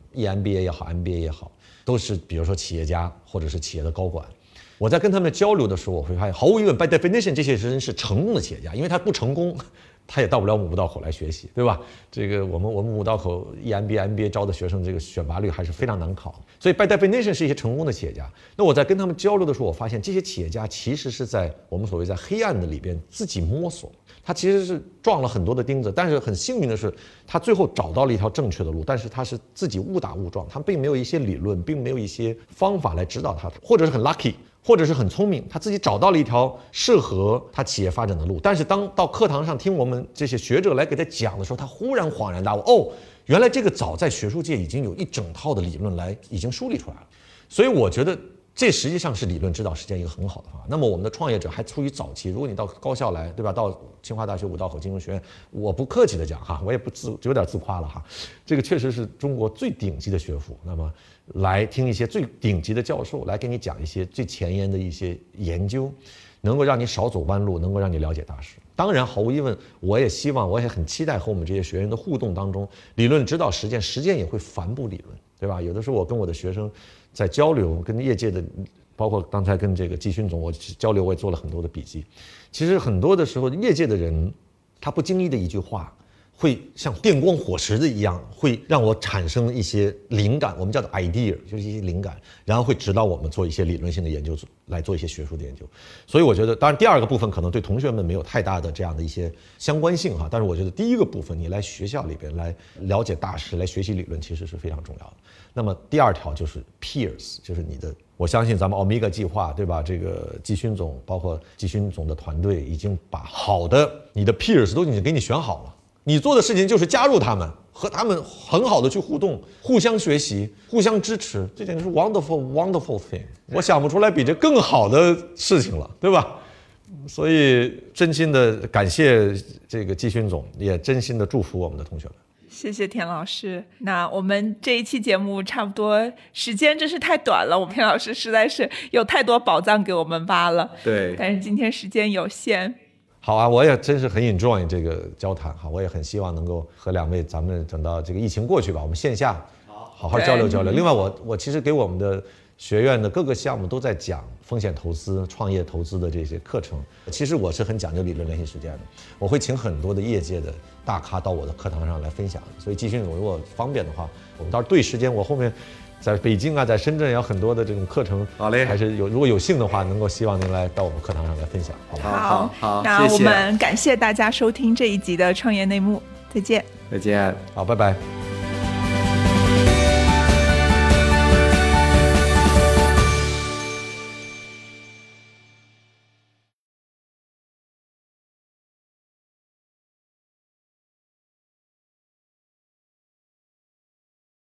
EMBA 也好 MBA 也好，都是比如说企业家或者是企业的高管。我在跟他们交流的时候，我会发现毫无疑问 by definition 这些人是成功的企业家，因为他不成功他也到不了五道口来学习，对吧？这个我们五道口 EMBA、MBA 招的学生，这个选拔率还是非常难考，所以 by definition 是一些成功的企业家。那我在跟他们交流的时候，我发现这些企业家其实是在我们所谓在黑暗的里边自己摸索，他其实是撞了很多的钉子，但是很幸运的是，他最后找到了一条正确的路，但是他是自己误打误撞，他并没有一些理论，并没有一些方法来指导他，或者是很 lucky。或者是很聪明，他自己找到了一条适合他企业发展的路，但是当到课堂上听我们这些学者来给他讲的时候，他忽然恍然大悟，哦，原来这个早在学术界已经有一整套的理论来已经梳理出来了。所以我觉得这实际上是理论指导实践一个很好的方法。那么我们的创业者还处于早期，如果你到高校来，对吧？到清华大学五道口金融学院，我不客气的讲哈，我也不有点自夸了哈，这个确实是中国最顶级的学府。那么来听一些最顶级的教授来给你讲一些最前沿的一些研究，能够让你少走弯路，能够让你了解大势。当然毫无疑问，我也希望，我也很期待和我们这些学员的互动当中，理论指导实践也会反哺理论，对吧？有的时候我跟我的学生在交流，跟业界的包括刚才跟这个季勋总我交流，我也做了很多的笔记。其实很多的时候业界的人他不经意的一句话会像电光火石的一样，会让我产生一些灵感，我们叫做 idea， 就是一些灵感，然后会指导我们做一些理论性的研究，来做一些学术的研究。所以我觉得，当然第二个部分可能对同学们没有太大的这样的一些相关性哈，但是我觉得第一个部分，你来学校里边来了解大势，来学习理论，其实是非常重要的。那么第二条就是 peers， 就是你的，我相信咱们 Omega 计划，对吧？这个季勋总，包括季勋总的团队，已经把好的你的 peers 都已经给你选好了。你做的事情就是加入他们，和他们很好的去互动，互相学习，互相支持，这简直是 wonderful thing。我想不出来比这更好的事情了，对吧？所以真心的感谢这个季勋总，也真心的祝福我们的同学们。 谢谢田老师。那我们这一期节目差不多时间真是太短了，我们田老师实在是有太多宝藏给我们挖了。 对， 但是今天时间有限。 好啊，我也真是很 enjoy 这个交谈哈，我也很希望能够和两位咱们等到这个疫情过去吧，我们线下好好交流交流。另外我其实给我们的学院的各个项目都在讲风险投资、创业投资的这些课程。其实我是很讲究理论联系实践的，我会请很多的业界的大咖到我的课堂上来分享。所以季勋总如果方便的话，我们到时候对时间，我后面在北京啊，在深圳也有很多的这种课程， 好嘞， 还是如果有幸的话，能够希望您来到我们课堂上来分享，好吧？ 好， 那我们感谢大家收听这一集的创业内幕，再见， 再见， 好，拜拜。